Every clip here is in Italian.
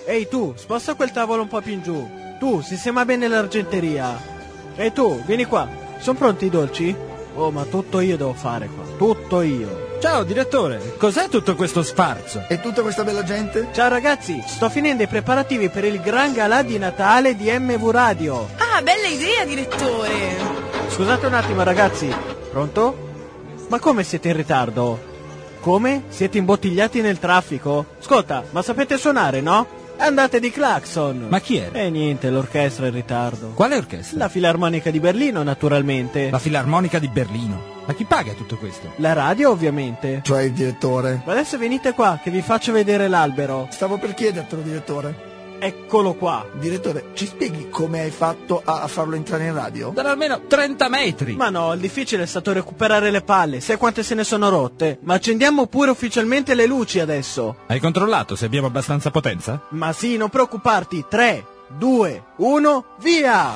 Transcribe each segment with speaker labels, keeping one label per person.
Speaker 1: Ehi tu, sposta quel tavolo un po' più in giù. Tu, sistema bene l'argenteria. Ehi tu, vieni qua. Sono pronti i dolci? Oh, ma tutto io devo fare qua. Tutto io.
Speaker 2: Ciao direttore, cos'è tutto questo sfarzo?
Speaker 3: E tutta questa bella gente?
Speaker 1: Ciao ragazzi, sto finendo i preparativi per il gran galà di Natale di MV Radio.
Speaker 4: Ah, bella idea, direttore.
Speaker 1: Scusate un attimo ragazzi. Pronto? Ma come siete in ritardo? Come? Siete imbottigliati nel traffico? Ascolta, ma sapete suonare, no? Andate di clacson.
Speaker 2: Ma chi era?
Speaker 1: E niente, l'orchestra è in ritardo.
Speaker 2: Quale orchestra?
Speaker 1: La Filarmonica di Berlino, naturalmente.
Speaker 2: La Filarmonica di Berlino. Ma chi paga tutto questo?
Speaker 1: La radio, ovviamente.
Speaker 3: Cioè il direttore.
Speaker 1: Ma adesso venite qua, che vi faccio vedere l'albero.
Speaker 3: Stavo per chiedertelo, direttore.
Speaker 1: Eccolo qua.
Speaker 3: Direttore, ci spieghi come hai fatto a farlo entrare in radio?
Speaker 2: Sarà almeno 30 metri.
Speaker 1: Ma no, il difficile è stato recuperare le palle. Sai quante se ne sono rotte? Ma accendiamo pure ufficialmente le luci adesso.
Speaker 2: Hai controllato se abbiamo abbastanza potenza?
Speaker 1: Ma sì, non preoccuparti. 3, 2, 1, via!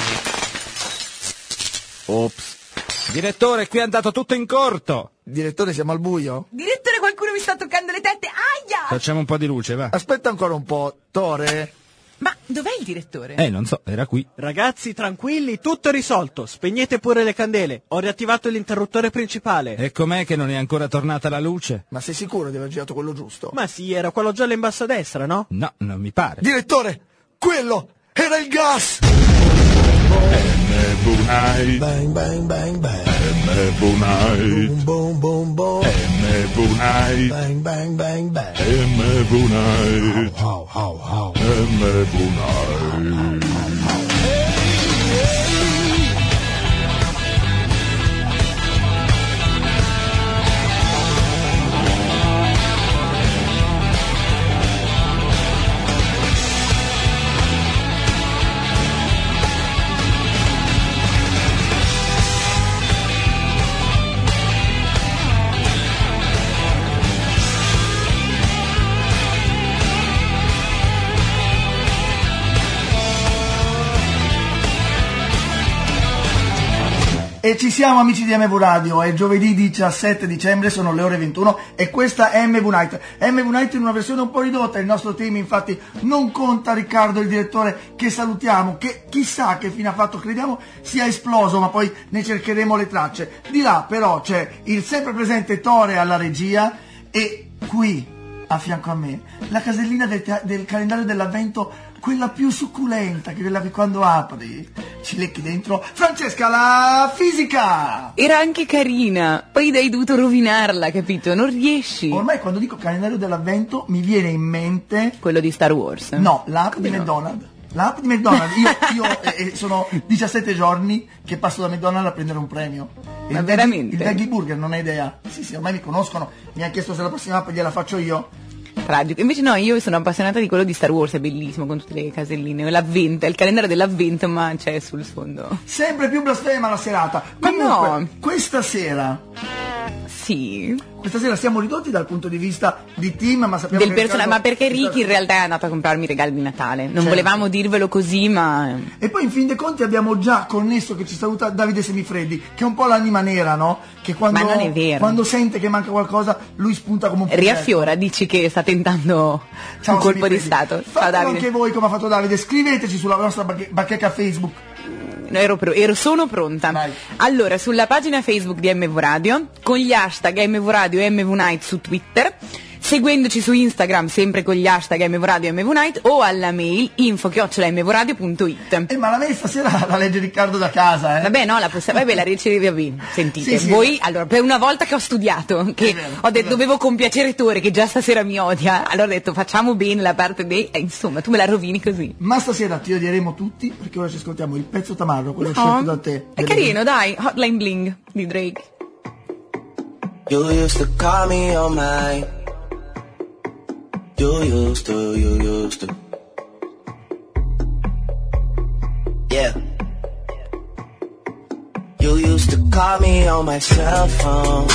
Speaker 2: Ops. Direttore, qui è andato tutto in corto.
Speaker 3: Direttore, siamo al buio?
Speaker 4: Direttore, qualcuno mi sta toccando le tette. Aia!
Speaker 2: Facciamo un po' di luce, va.
Speaker 3: Aspetta ancora un po', Tore.
Speaker 4: Ma dov'è il direttore?
Speaker 2: Non so, era qui.
Speaker 1: Ragazzi, tranquilli, tutto è risolto. Spegnete pure le candele. Ho riattivato l'interruttore principale.
Speaker 2: E com'è che non è ancora tornata la luce?
Speaker 3: Ma sei sicuro di aver girato quello giusto?
Speaker 1: Ma sì, era quello giallo in basso a destra, no?
Speaker 2: No, non mi pare.
Speaker 3: Direttore, quello era il gas!
Speaker 5: MV Night.
Speaker 3: Bang, bang, bang, bang.
Speaker 5: MV Night.
Speaker 3: Boom, boom, boom, boom.
Speaker 5: MV Night.
Speaker 3: Bang, bang, bang, bang.
Speaker 5: MV Night.
Speaker 3: How, how, how.
Speaker 5: MV Night.
Speaker 3: E ci siamo amici di MV Radio, è giovedì 17 dicembre, sono le ore 21 e questa è MV Night. MV Night in una versione un po' ridotta, il nostro team infatti non conta Riccardo, il direttore, che salutiamo, che chissà che fine ha fatto, crediamo sia esploso, ma poi ne cercheremo le tracce. Di là però c'è il sempre presente Tore alla regia e qui a fianco a me la casellina del calendario dell'avvento, quella più succulenta, che quella che quando apri ci lecchi dentro, Francesca la fisica!
Speaker 4: Era anche carina, poi hai dovuto rovinarla, capito? Non riesci.
Speaker 3: Ormai quando dico calendario dell'avvento mi viene in mente...
Speaker 4: Quello di Star Wars.
Speaker 3: No, l'app di McDonald's. L'app di McDonald's, io sono 17 giorni che passo da McDonald's a prendere un premio.
Speaker 4: Ma veramente?
Speaker 3: Il Veggie Burger, non hai idea. Sì, ormai mi conoscono, mi ha chiesto se la prossima app gliela faccio io.
Speaker 4: Tragico. Invece no, io sono appassionata di quello di Star Wars, è bellissimo con tutte le caselline. L'avvento, il calendario dell'avvento, ma c'è sul sfondo.
Speaker 3: Sempre più blasfema la serata.
Speaker 4: Ma
Speaker 3: Comunque,
Speaker 4: no.
Speaker 3: Questa sera siamo ridotti dal punto di vista di team, ma sappiamo
Speaker 4: del personaggio, ma perché Ricky in realtà è andato a comprarmi i regali di Natale. Non volevamo dirvelo così, ma...
Speaker 3: E poi in fin dei conti abbiamo già connesso che ci saluta Davide Semifreddi, che è un po' l'anima nera, no? Che quando,
Speaker 4: ma non è vero.
Speaker 3: Quando sente che manca qualcosa, lui spunta come un progetto.
Speaker 4: Riaffiora, dici che sta tentando un colpo di stato. Ciao Davide.
Speaker 3: Anche voi come ha fatto Davide, scriveteci sulla nostra bacheca Facebook.
Speaker 4: Sono pronta.
Speaker 3: Vai.
Speaker 4: Allora, sulla pagina Facebook di MV Radio, con gli hashtag MV Radio e MV Night su Twitter, seguendoci su Instagram sempre con gli hashtag MV Radio e MV Night, o alla mail info@mvradio.it.
Speaker 3: Ma la mail stasera la legge Riccardo da casa,
Speaker 4: Vabbè, no, la ricevevi, sentite,
Speaker 3: Sì.
Speaker 4: voi, allora, per una volta che ho studiato, che ho detto dovevo compiacere Tore, che già stasera mi odia, allora ho detto facciamo bene la parte dei, insomma, tu me la rovini così.
Speaker 3: Ma stasera ti odieremo tutti, perché ora ci ascoltiamo il pezzo tamarro, quello scelto da te.
Speaker 4: È carino, dai, Hotline Bling di Drake.
Speaker 6: You used to call me on my... You used to. Yeah. You used to call me on my cell phone.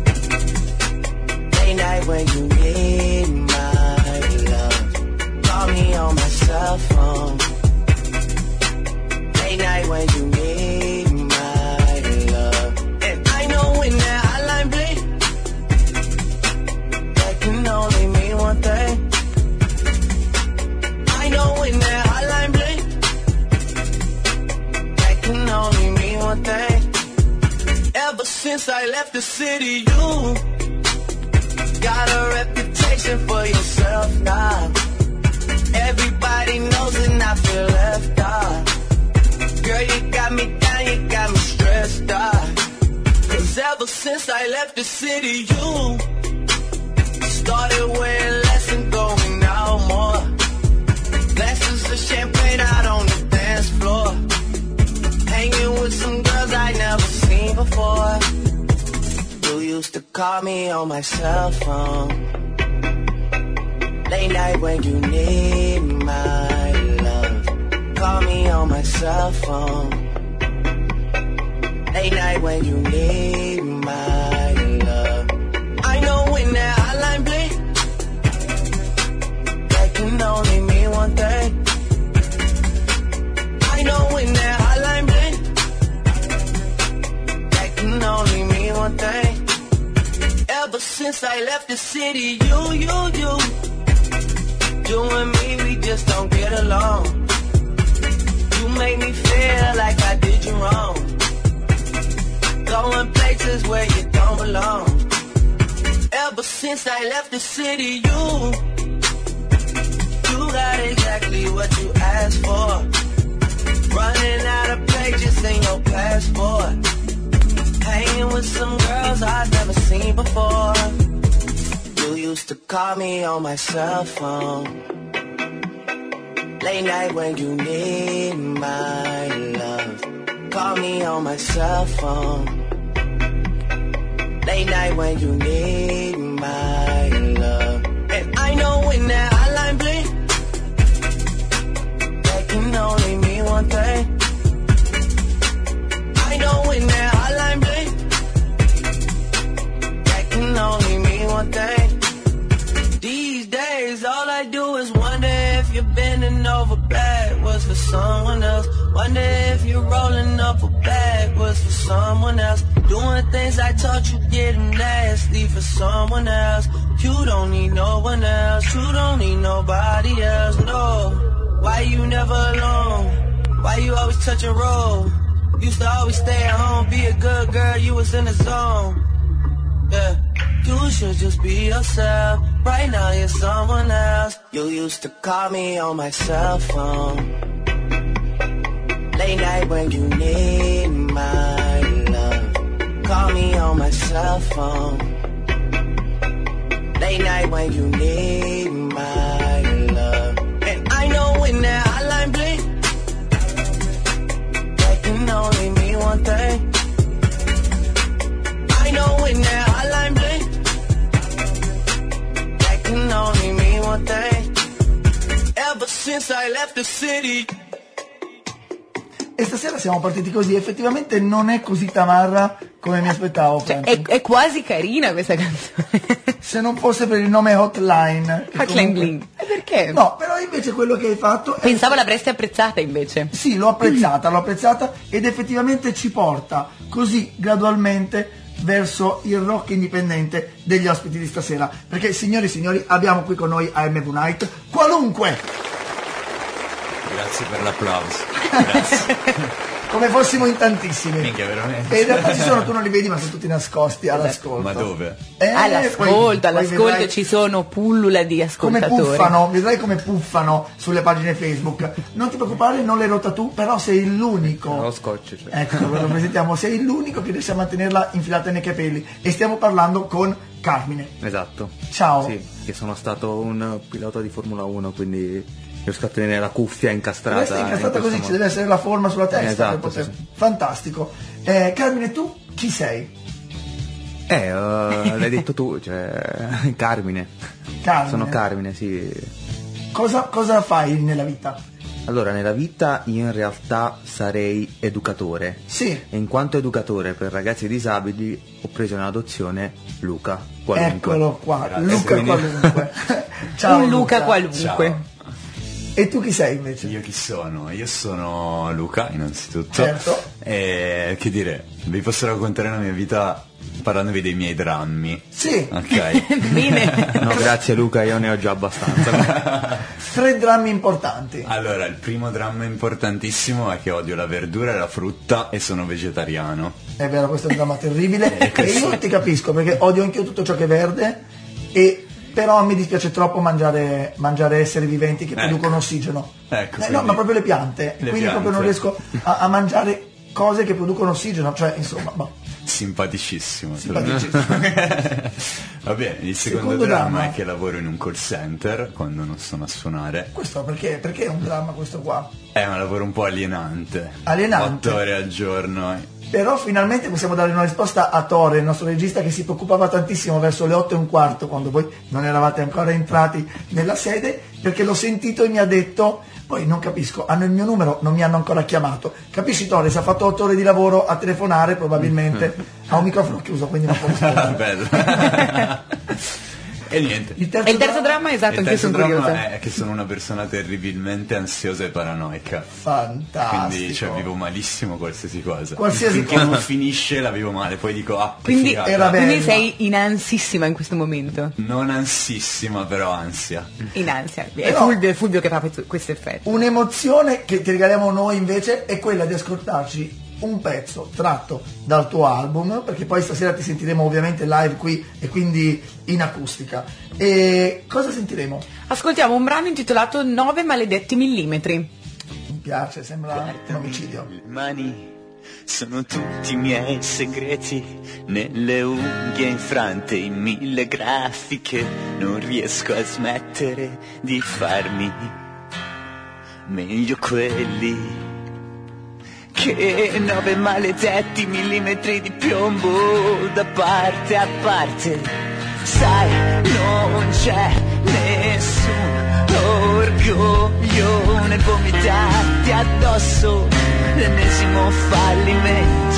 Speaker 6: Late night when you need my love. Call me on my cell phone. Late night when you need my love. And I know when that hotline bling, that can only mean one thing. left the city, you got a reputation for yourself now. Everybody knows and I feel left out. Girl, you got me down, you got me stressed out. Cause ever since I left the city, you started wearing less and going out more. Glasses of champagne out on the dance floor. Hanging with some girls I never seen before. You used to call me on my cell phone. Late night when you need my love. Call me on my cell phone. Late night when you need my love. I know when that hotline blink, that can only mean one thing. I know when that hotline blink, that can only mean one thing. Ever since I left the city, you and me, we just don't get along. You make me feel like I did you wrong. Going places where you don't belong. Ever since I left the city, you got exactly what you asked for. Running out of pages in your passport. Hanging with some girls I've never seen before. You used to call me on my cell phone. Late night when you need my love. Call me on my cell phone. Late night when you need my love. And I know when that hotline blink, that can only mean one thing. I know when that hotline blink, that can only mean one thing. These days all I do is wonder if you're bending over backwards for someone else. Wonder if you're rolling up or backwards for someone else. Doing things I taught you getting nasty for someone else. You don't need no one else. You don't need nobody else, no. Why you never alone? Why you always touch and roll? Used to always stay at home, be a good girl, you was in the zone. Yeah, you should just be yourself. Right now you're someone else. You used to call me on my cell phone. Late night when you need my love. Call me on my cell phone. Late night when you need my love. And I know when that hotline blink, that can only mean one thing. I know when that hotline blink, that can only mean one thing. Ever since I left the city.
Speaker 3: E stasera siamo partiti così, effettivamente non è così tamarra come mi aspettavo.
Speaker 4: Cioè, è quasi carina questa canzone.
Speaker 3: Se non fosse per il nome Hotline.
Speaker 4: Hotline Bling. E perché?
Speaker 3: No, però invece quello che hai fatto...
Speaker 4: Pensavo l'avresti apprezzata invece.
Speaker 3: Sì, l'ho apprezzata ed effettivamente ci porta così gradualmente verso il rock indipendente degli ospiti di stasera. Perché, signori e signori, abbiamo qui con noi a MV Night Qualunque!
Speaker 7: Grazie per l'applauso. Grazie.
Speaker 3: Come fossimo in tantissimi.
Speaker 7: Minchia, veramente.
Speaker 3: E in realtà ci sono, tu non li vedi, ma sono tutti nascosti all'ascolto.
Speaker 7: Ma dove?
Speaker 4: All'ascolto
Speaker 3: vedrai
Speaker 4: ci sono pullula di ascoltatori.
Speaker 3: Come puffano, vedrai come puffano sulle pagine Facebook. Non ti preoccupare, non l'hai rotta tu, però sei l'unico.
Speaker 7: Lo scotch, cioè.
Speaker 3: Ecco, lo presentiamo, sei l'unico che riesce a mantenerla infilata nei capelli. E stiamo parlando con Carmine.
Speaker 8: Esatto.
Speaker 3: Ciao.
Speaker 8: Sì, che sono stato un pilota di Formula 1, quindi riesco a tenere la cuffia incastrata.
Speaker 3: Questa è incastrata così, ci deve essere la forma sulla testa.
Speaker 8: Esatto,
Speaker 3: sì.
Speaker 8: Sì.
Speaker 3: Fantastico. Carmine, tu chi sei?
Speaker 8: L'hai detto tu, cioè Carmine. Sono Carmine, sì.
Speaker 3: Cosa fai nella vita?
Speaker 8: Allora, nella vita in realtà sarei educatore.
Speaker 3: Sì.
Speaker 8: E in quanto educatore per ragazzi disabili ho preso in adozione Luca Qualunque.
Speaker 3: Eccolo qua,
Speaker 7: Grazie.
Speaker 3: Luca Qualunque. Ciao
Speaker 4: Un Luca Qualunque.
Speaker 7: Ciao.
Speaker 3: E tu chi sei invece?
Speaker 7: Io chi sono? Io sono Luca, innanzitutto.
Speaker 3: Certo.
Speaker 7: E che dire, vi posso raccontare la mia vita parlandovi dei miei drammi.
Speaker 3: Sì.
Speaker 7: Ok.
Speaker 4: Bene.
Speaker 8: No, grazie Luca, io ne ho già abbastanza.
Speaker 3: 3 drammi importanti.
Speaker 7: Allora, il primo dramma importantissimo è che odio la verdura e la frutta e sono vegetariano.
Speaker 3: È vero, questo è un dramma terribile. E
Speaker 7: questo-
Speaker 3: io ti capisco, perché odio anch'io tutto ciò che è verde, e però mi dispiace troppo mangiare esseri viventi che producono ossigeno.
Speaker 7: Ecco,
Speaker 3: No,
Speaker 7: quindi-
Speaker 3: ma proprio le piante.
Speaker 7: Le
Speaker 3: quindi proprio non
Speaker 7: piante.
Speaker 3: riesco a mangiare cose che producono ossigeno, cioè insomma, boh.
Speaker 7: Simpaticissimo.
Speaker 3: Simpaticissimo.
Speaker 7: Va bene, il secondo
Speaker 3: Secondo
Speaker 7: dramma
Speaker 3: dramma.
Speaker 7: è che lavoro in un call center quando non sono a suonare.
Speaker 3: Questo perché è un dramma questo qua?
Speaker 7: È un lavoro un po' alienante.
Speaker 3: Alienante?
Speaker 7: 8 ore al giorno.
Speaker 3: Però finalmente possiamo dare una risposta a Tore, il nostro regista, che si preoccupava tantissimo verso le 8:15, quando voi non eravate ancora entrati nella sede, perché l'ho sentito e mi ha detto: poi non capisco, hanno il mio numero, non mi hanno ancora chiamato. Capisci Tore, si è fatto 8 ore di lavoro a telefonare, probabilmente ha un microfono chiuso, quindi non può rispondere.
Speaker 7: Bello. E niente.
Speaker 3: Il
Speaker 4: E il terzo dramma, esatto,
Speaker 7: Il
Speaker 4: anche
Speaker 7: terzo
Speaker 4: sono
Speaker 7: dramma
Speaker 4: curiosa.
Speaker 7: è che sono una persona terribilmente ansiosa e paranoica.
Speaker 3: Fantastico.
Speaker 7: Quindi vivo malissimo qualsiasi cosa.
Speaker 3: Qualsiasi
Speaker 7: Finché
Speaker 3: cosa.
Speaker 7: non finisce la vivo male, poi dico che
Speaker 4: Quindi,
Speaker 7: figata.
Speaker 3: era bella.
Speaker 4: quindi sei in ansissima in questo momento.
Speaker 7: Non ansissima, però ansia.
Speaker 4: In ansia. È
Speaker 3: Però-
Speaker 4: Fulvio che fa questo effetto.
Speaker 3: Un'emozione che ti regaliamo noi invece è quella di ascoltarci un pezzo tratto dal tuo album, perché poi stasera ti sentiremo ovviamente live qui e quindi in acustica. E cosa sentiremo?
Speaker 4: Ascoltiamo un brano intitolato 9 maledetti millimetri.
Speaker 3: Mi piace, sembra un omicidio.
Speaker 6: Le mani sono tutti i miei segreti, nelle unghie infrante in 1000 grafiche, non riesco a smettere di farmi meglio quelli che 9 maledetti millimetri di piombo da parte a parte. Sai, non c'è nessun orgoglio nel vomitarti addosso, l'ennesimo fallimento.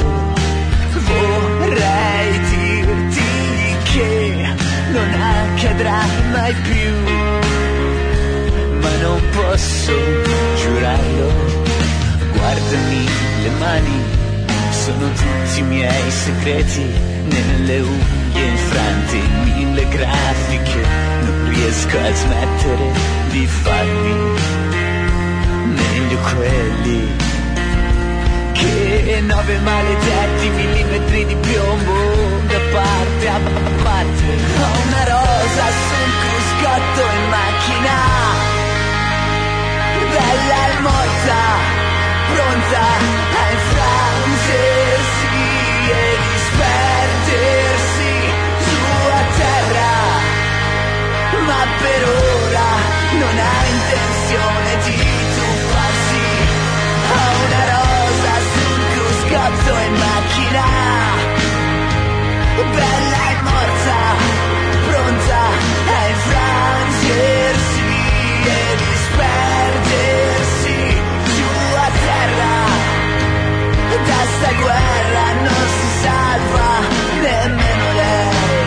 Speaker 6: Vorrei dirti che non accadrà mai più, ma non posso giurarlo. Guardami le mani, sono tutti i miei segreti, nelle unghie infrante in 1000 grafiche, non riesco a smettere di farmi meglio quelli che 9 maledetti millimetri di piombo da parte a parte. Ho una rosa su un cruscotto in macchina, bella e morta, pronta a infrangersi e disperdersi su a terra, ma per ora non ha intenzione di tuffarsi. Ho una rosa sul cruscotto in macchina, bella e morta, pronta a infrangersi e disperdersi a terra. Da sta guerra non si salva nemmeno lei.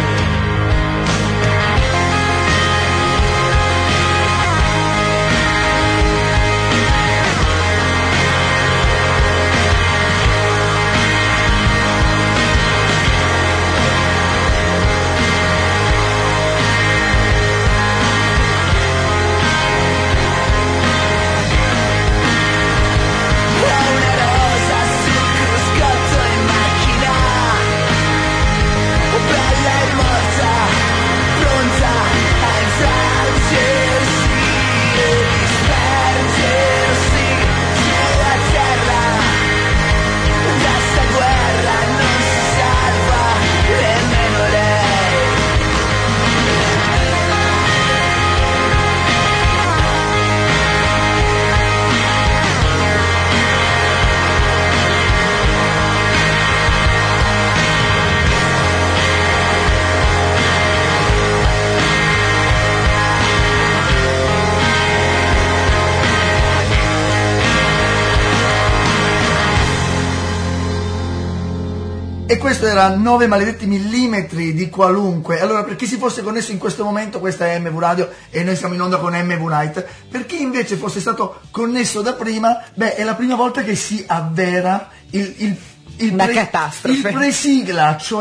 Speaker 3: E questo era 9 maledetti millimetri di qualunque. Allora, per chi si fosse connesso in questo momento, questa è MV Radio e noi siamo in onda con MV Night. Per chi invece fosse stato connesso da prima, beh, è la prima volta che si avvera
Speaker 4: Una catastrofe.
Speaker 3: il presigla, cioè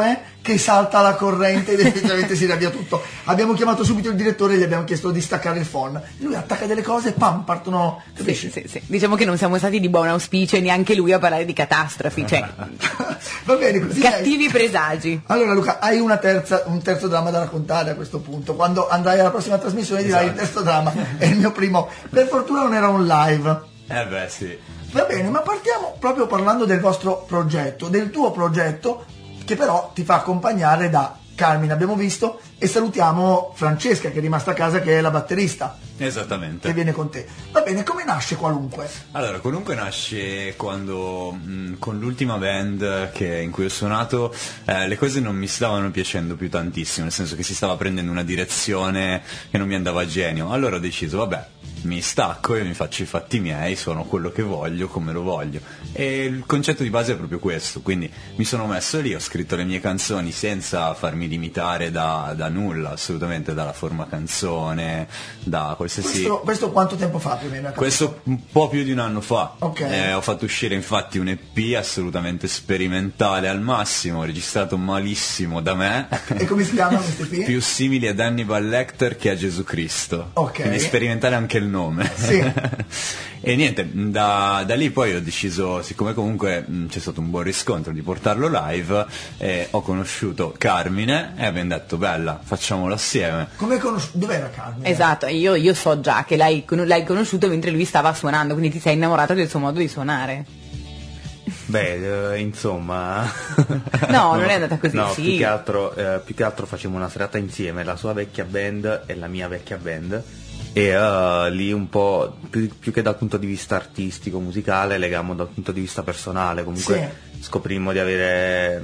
Speaker 3: che salta la corrente ed effettivamente si riavvia tutto. Abbiamo chiamato subito il direttore e gli abbiamo chiesto di staccare il phon. Lui attacca delle cose e pam, partono.
Speaker 4: Sì. Diciamo che non siamo stati di buon auspicio e neanche lui a parlare di catastrofi, cioè
Speaker 3: Va bene, così
Speaker 4: cattivi presagi.
Speaker 3: Allora Luca, hai un terzo dramma da raccontare a questo punto. Quando andrai alla prossima trasmissione dirai il terzo dramma è il mio primo. Per fortuna non era un live.
Speaker 7: Sì.
Speaker 3: Va bene, ma partiamo proprio parlando del vostro progetto, del tuo progetto, che però ti fa accompagnare da Carmine, abbiamo visto, e salutiamo Francesca che è rimasta a casa, che è la batterista.
Speaker 7: Esattamente.
Speaker 3: Che viene con te. Va bene, come nasce Qualunque?
Speaker 7: Allora, Qualunque nasce quando con l'ultima band in cui ho suonato le cose non mi stavano piacendo più tantissimo, nel senso che si stava prendendo una direzione che non mi andava a genio. Allora ho deciso, vabbè, mi stacco e mi faccio i fatti miei, suono quello che voglio, come lo voglio. E il concetto di base è proprio questo, quindi mi sono messo lì, ho scritto le mie canzoni senza farmi limitare da nulla, assolutamente, dalla forma canzone, da qualsiasi...
Speaker 3: Questo quanto tempo fa più o meno?
Speaker 7: Questo un po' più di un anno fa.
Speaker 3: Ok.
Speaker 7: Ho fatto uscire infatti un EP assolutamente sperimentale al massimo, registrato malissimo da me.
Speaker 3: E come si chiama questo EP?
Speaker 7: Più simili ad Hannibal Lecter che a Gesù Cristo.
Speaker 3: Ok.
Speaker 7: Quindi sperimentale anche il nome.
Speaker 3: Sì.
Speaker 7: E niente, da lì poi ho deciso, siccome comunque c'è stato un buon riscontro di portarlo live, ho conosciuto Carmine e abbiamo detto bella, facciamolo assieme.
Speaker 3: Come dov'era Carmine?
Speaker 4: Esatto, io so già che l'hai conosciuto mentre lui stava suonando, quindi ti sei innamorato del suo modo di suonare.
Speaker 8: Beh, insomma...
Speaker 4: No, non è andata così,
Speaker 8: no,
Speaker 4: sì.
Speaker 8: più che altro facciamo una serata insieme, la sua vecchia band e la mia vecchia band. E lì un po' più che dal punto di vista artistico, musicale, legamo dal punto di vista personale. Comunque scoprimmo di avere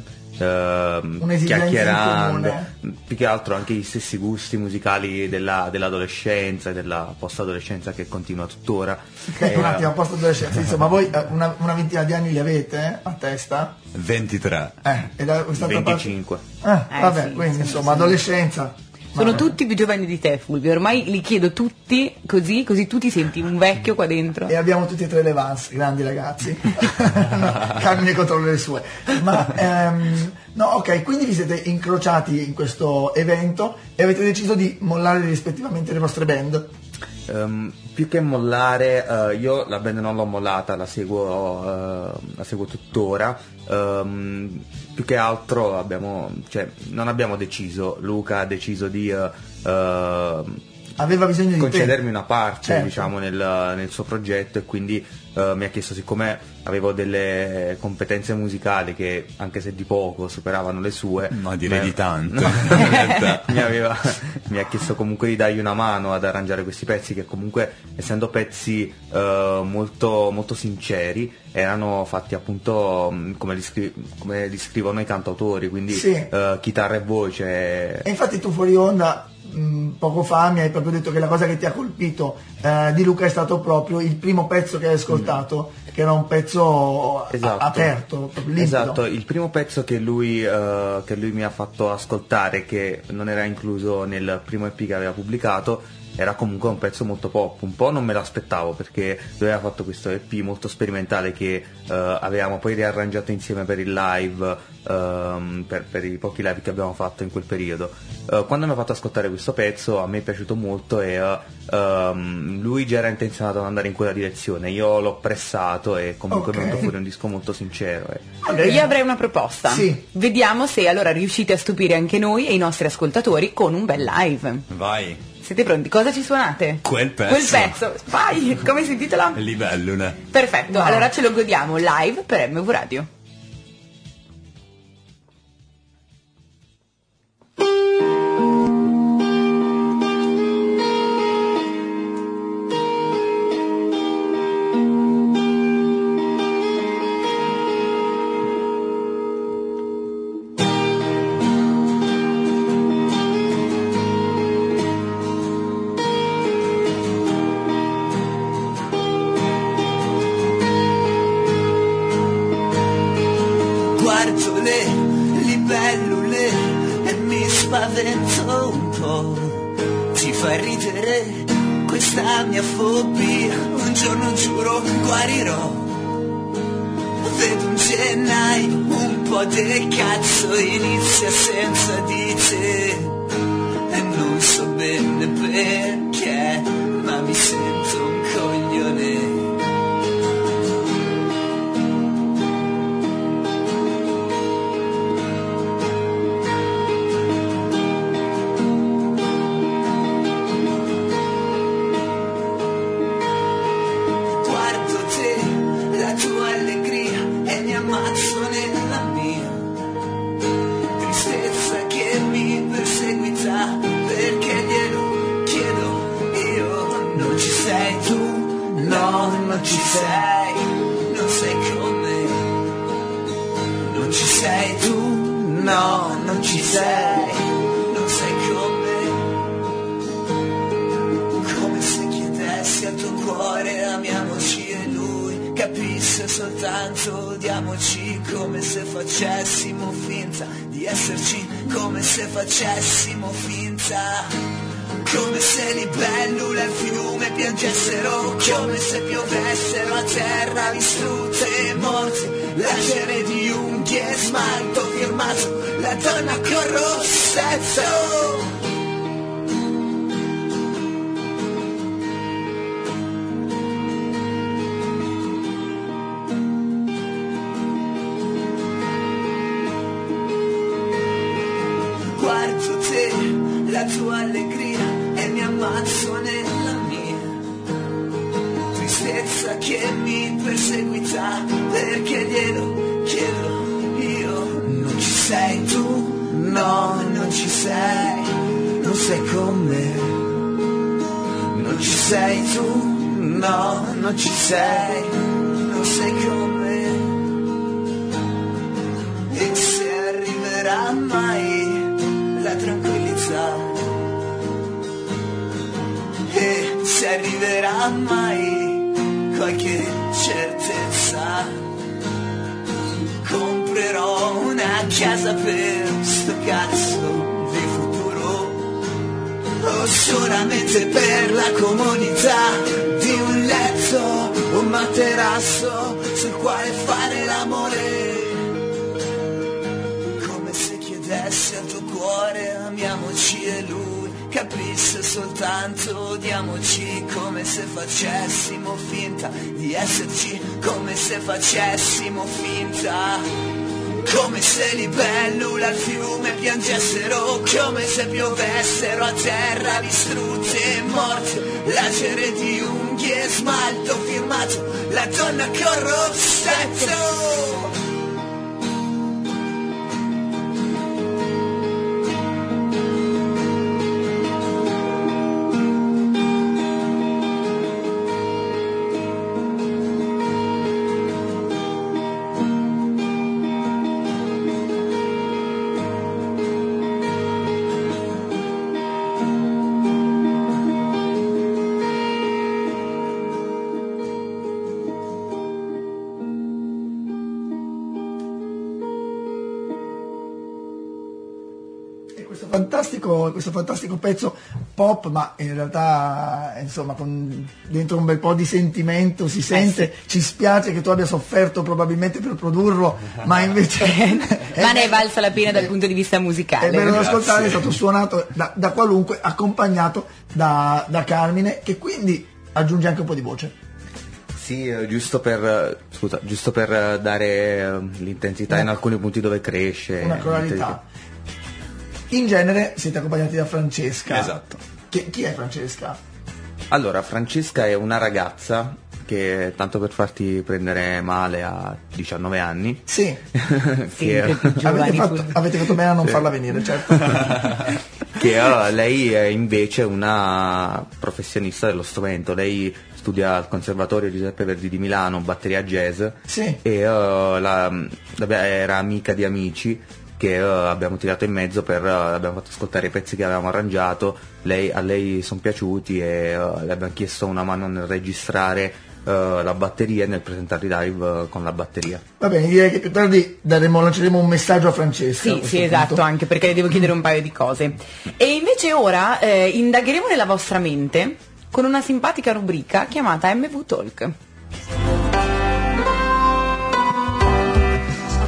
Speaker 8: chiacchierando più che altro anche gli stessi gusti musicali dell'adolescenza e della post-adolescenza che continua tuttora.
Speaker 3: Un attimo, post-adolescenza, insomma, voi una ventina di anni li avete a testa?
Speaker 7: 23.
Speaker 3: E da
Speaker 8: 25.
Speaker 3: Vabbè,
Speaker 4: sì,
Speaker 3: quindi insomma, adolescenza.
Speaker 4: Sono tutti più giovani di te, Fulvio, ormai li chiedo tutti così tu ti senti un vecchio qua dentro.
Speaker 3: E abbiamo tutti e tre le Vans, grandi ragazzi. Carmine controlla le sue. No, ok, quindi vi siete incrociati in questo evento e avete deciso di mollare rispettivamente le vostre band.
Speaker 8: Più che mollare, io la band non l'ho mollata, la seguo tuttora. Più che altro non abbiamo deciso, Luca ha deciso di
Speaker 3: aveva bisogno di
Speaker 8: concedermi una parte,
Speaker 3: certo,
Speaker 8: diciamo, nel suo progetto, e quindi mi ha chiesto, siccome avevo delle competenze musicali che, anche se di poco, superavano le sue,
Speaker 7: ma direi di tanto,
Speaker 8: mi ha chiesto comunque di dargli una mano ad arrangiare questi pezzi, che comunque, essendo pezzi molto, molto sinceri, erano fatti appunto come li scrivono i cantautori, quindi chitarra e voce.
Speaker 3: E infatti tu fuori onda poco fa mi hai proprio detto che la cosa che ti ha colpito di Luca è stato proprio il primo pezzo che hai ascoltato, che era un pezzo aperto, limpido.
Speaker 8: Esatto, il primo pezzo che lui mi ha fatto ascoltare, che non era incluso nel primo EP che aveva pubblicato, era comunque un pezzo molto pop. Un po' non me l'aspettavo, perché lui aveva fatto questo EP molto sperimentale che avevamo poi riarrangiato insieme per il live, per i pochi live che abbiamo fatto in quel periodo. Quando mi ha fatto ascoltare questo pezzo, a me è piaciuto molto, e lui già era intenzionato ad andare in quella direzione. Io l'ho pressato e comunque è venuto fuori un disco molto sincero.
Speaker 4: Allora, io avrei una proposta.
Speaker 3: Sì.
Speaker 4: Vediamo se allora riuscite a stupire anche noi e i nostri ascoltatori con un bel live.
Speaker 7: Vai.
Speaker 4: Siete pronti? Cosa ci suonate?
Speaker 7: Quel pezzo.
Speaker 4: Vai! Come si intitola?
Speaker 7: Libellule.
Speaker 4: Perfetto,
Speaker 3: Wow.
Speaker 4: Allora ce lo godiamo live per MV Radio.
Speaker 6: Guardo le libellule e mi spavento un po'. Ti fa ridere questa mia fobia, un giorno giuro guarirò. Vedo un gennaio un po' del cazzo inizia senza di te. E non so bene perché, ma mi sento un coglione. Non ci sei, non sei con me. Non ci sei tu, no, non ci sei, non sei con me. Come se chiedessi al tuo cuore amiamoci e lui capisse soltanto odiamoci, come se facessimo finta di esserci, come se facessimo finta. Come se libellule al fiume piangessero, come se piovessero a terra distrutte e morte, lacere di unghie e smalto firmato, la donna con rossetto. Guardo te, la tua allegria, e mi ammazzo nella mia tristezza che mi perseguita, perché glielo chiedo io. Non ci sei tu, no, non ci sei, non sei con me. Non ci sei tu, no, non ci sei, non sei con me. E se arriverà mai la tranquillità, e se arriverà mai qualche certezza, comprerò una casa per sto cazzo di futuro, o solamente per la comodità di un letto, un materasso sul quale fare l'amore. Come se chiedessi al tuo cuore amiamoci e lui capisse soltanto odiamoci, come se facessimo finta di esserci, come se facessimo finta. Come se libellule al fiume piangessero, come se piovessero a terra distrutte e morte, lacere di unghie e smalto firmato, la donna con rossetto.
Speaker 3: Questo fantastico pezzo pop, ma in realtà insomma con dentro un bel po' di sentimento, si sente, ci spiace che tu abbia sofferto probabilmente per produrlo, ma invece
Speaker 4: ma ne è valsa la pena dal punto di vista musicale.
Speaker 3: È bello da ascoltare, è stato suonato da qualunque, accompagnato da Carmine, che quindi aggiunge anche un po' di voce.
Speaker 8: Sì, giusto per dare l'intensità in alcuni punti dove cresce.
Speaker 3: Una coralità. In genere siete accompagnati da Francesca.
Speaker 7: Esatto.
Speaker 3: Chi è Francesca?
Speaker 8: Allora, Francesca è una ragazza che, tanto per farti prendere male, ha 19 anni.
Speaker 3: Sì.
Speaker 8: Che,
Speaker 3: avete fatto bene a non farla venire, certo.
Speaker 8: Che lei è invece una professionista dello strumento. Lei studia al Conservatorio Giuseppe Verdi di Milano, batteria jazz.
Speaker 3: Sì.
Speaker 8: E era amica di amici che abbiamo tirato in mezzo abbiamo fatto ascoltare i pezzi che avevamo arrangiato. A lei sono piaciuti e le abbiamo chiesto una mano nel registrare la batteria e nel presentarli live con la batteria.
Speaker 3: Va bene, direi che più tardi lanceremo un messaggio a Francesca.
Speaker 4: Sì, esatto, anche perché le devo chiedere un paio di cose. E invece ora indagheremo nella vostra mente con una simpatica rubrica chiamata MV Talk.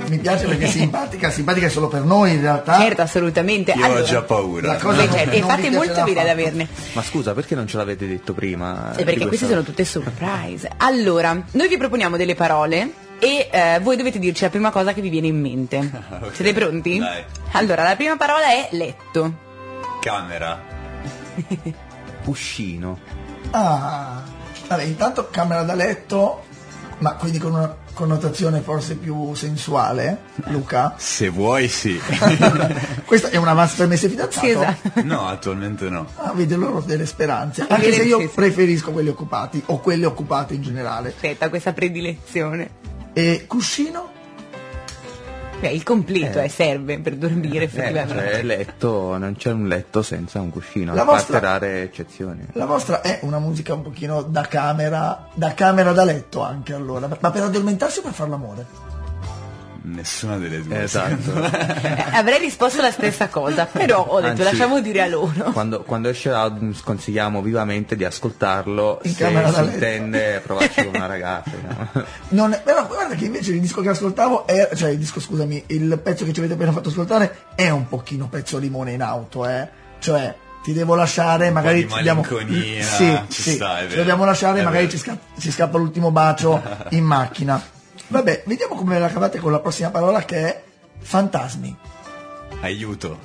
Speaker 3: mi piace perché è simpatica è solo per noi in realtà.
Speaker 4: Certo, assolutamente.
Speaker 7: Io ho già paura.
Speaker 3: La cosa
Speaker 4: Beh, certo, e
Speaker 3: non
Speaker 4: fate
Speaker 3: mi piace
Speaker 4: molto bene ad
Speaker 3: affatto.
Speaker 4: averne.
Speaker 8: Ma scusa, perché non ce l'avete detto prima?
Speaker 4: Sì, perché queste sono tutte surprise. Allora, noi vi proponiamo delle parole e voi dovete dirci la prima cosa che vi viene in mente.
Speaker 7: Ok.
Speaker 4: Siete pronti?
Speaker 7: Dai.
Speaker 4: Allora, la prima parola è letto.
Speaker 7: Camera.
Speaker 8: Cuscino.
Speaker 3: Ah, vabbè, intanto camera da letto, ma quindi con una connotazione forse più sensuale, Luca?
Speaker 7: Se vuoi sì.
Speaker 3: Questa è un avanzo per me, sei fidanzato?
Speaker 4: Sì, esatto.
Speaker 7: No, attualmente no.
Speaker 3: Ah, vedi, loro delle speranze. Anche se io preferisco quelli occupati, o quelle occupate in generale.
Speaker 4: Aspetta, questa predilezione.
Speaker 3: E cuscino?
Speaker 4: Il completo serve per dormire effettivamente.
Speaker 8: Cioè, letto, non c'è un letto senza un cuscino,
Speaker 3: La
Speaker 8: a
Speaker 3: vostra-
Speaker 8: parte rare eccezioni.
Speaker 3: La vostra è una musica un pochino da camera da letto anche allora, ma per addormentarsi o per far l'amore?
Speaker 7: Nessuna delle due.
Speaker 8: Esatto.
Speaker 4: Avrei risposto la stessa cosa, però ho detto
Speaker 8: Anzi,
Speaker 4: lasciamo dire a loro.
Speaker 8: Quando esce l'album sconsigliamo vivamente di ascoltarlo
Speaker 3: In
Speaker 8: se
Speaker 3: camera da
Speaker 8: si
Speaker 3: letto.
Speaker 8: intende provarci con una ragazza. No?
Speaker 3: Però guarda che invece il disco che ascoltavo cioè il disco, scusami, il pezzo che ci avete appena fatto ascoltare è un pochino pezzo limone in auto, cioè ti devo lasciare, magari
Speaker 7: di
Speaker 3: ci abbiamo
Speaker 7: malinconia,
Speaker 3: sì,
Speaker 7: ci
Speaker 3: sì,
Speaker 7: sta, è
Speaker 3: ci
Speaker 7: vero,
Speaker 3: dobbiamo lasciare,
Speaker 7: è
Speaker 3: magari
Speaker 7: vero.
Speaker 3: ci scappa l'ultimo bacio in macchina. Vabbè, vediamo come la cavate con la prossima parola che è fantasmi.
Speaker 7: Aiuto.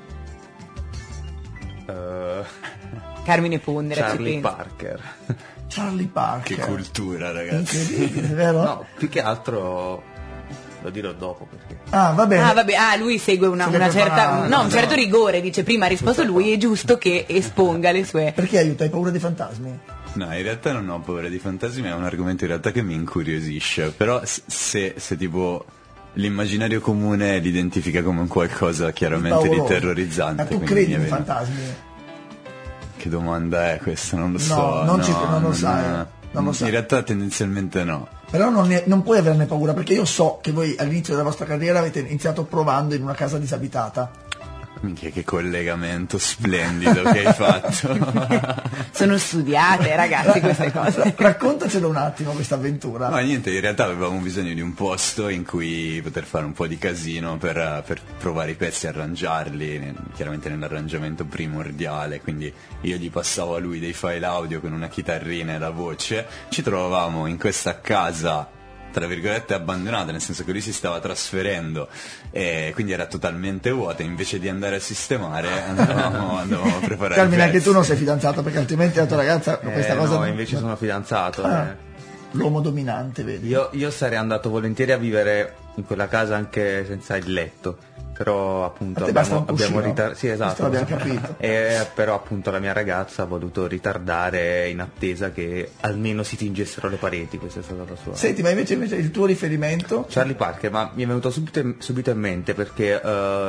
Speaker 4: Carmine Pondera, ci
Speaker 8: Charlie
Speaker 4: penso.
Speaker 8: Parker.
Speaker 3: Charlie Parker.
Speaker 7: Che cultura, ragazzi.
Speaker 3: Incredibile, vero?
Speaker 8: No, più che altro lo dirò dopo perché.
Speaker 3: Ah, va bene.
Speaker 4: Ah, vabbè, lui segue
Speaker 3: Se l'è
Speaker 4: una certa,
Speaker 3: preparato,
Speaker 4: no, un
Speaker 3: no.
Speaker 4: certo rigore, dice prima ha risposto lui, è giusto che esponga le sue.
Speaker 3: Perché aiuta? Hai paura dei fantasmi?
Speaker 7: No, in realtà non ho paura di fantasmi, è un argomento in realtà che mi incuriosisce. Però se tipo l'immaginario comune li identifica come un qualcosa chiaramente di
Speaker 3: Pauroso.
Speaker 7: terrorizzante.
Speaker 3: Ma tu
Speaker 7: quindi
Speaker 3: credi
Speaker 7: mi
Speaker 3: nei
Speaker 7: viene-
Speaker 3: fantasmi?
Speaker 7: Che domanda è questa? Non lo
Speaker 3: No,
Speaker 7: so.
Speaker 3: non lo sai. Non lo sai.
Speaker 7: In realtà tendenzialmente no.
Speaker 3: Però non puoi averne paura, perché io so che voi all'inizio della vostra carriera avete iniziato provando in una casa disabitata.
Speaker 7: Minchia, che collegamento splendido che hai fatto.
Speaker 4: Sono studiate, ragazzi, queste cose.
Speaker 3: Raccontacelo un attimo questa avventura.
Speaker 7: No, niente, in realtà avevamo bisogno di un posto in cui poter fare un po' di casino per provare i pezzi e arrangiarli, chiaramente nell'arrangiamento primordiale, quindi io gli passavo a lui dei file audio con una chitarrina e la voce, ci trovavamo in questa casa tra virgolette abbandonata, nel senso che lui si stava trasferendo e quindi era totalmente vuota, invece di andare a sistemare andavamo a preparare
Speaker 3: Carmine,
Speaker 7: i
Speaker 3: anche
Speaker 7: pezzi.
Speaker 3: tu non sei fidanzato, perché altrimenti la tua ragazza con questa cosa...
Speaker 8: No, invece sono fidanzato.
Speaker 3: L'uomo dominante, vedi?
Speaker 8: Io sarei andato volentieri a vivere in quella casa anche senza il letto. Però appunto
Speaker 3: A te basta un
Speaker 8: abbiamo
Speaker 3: cuscino.
Speaker 8: ritardato. Sì, esatto.
Speaker 3: Questo l'abbiamo capito.
Speaker 8: Però appunto la mia ragazza ha voluto ritardare in attesa che almeno si tingessero le pareti. Questa è stata la sua.
Speaker 3: Senti, ma invece il tuo riferimento?
Speaker 8: Charlie Parker, ma mi è venuto subito in mente perché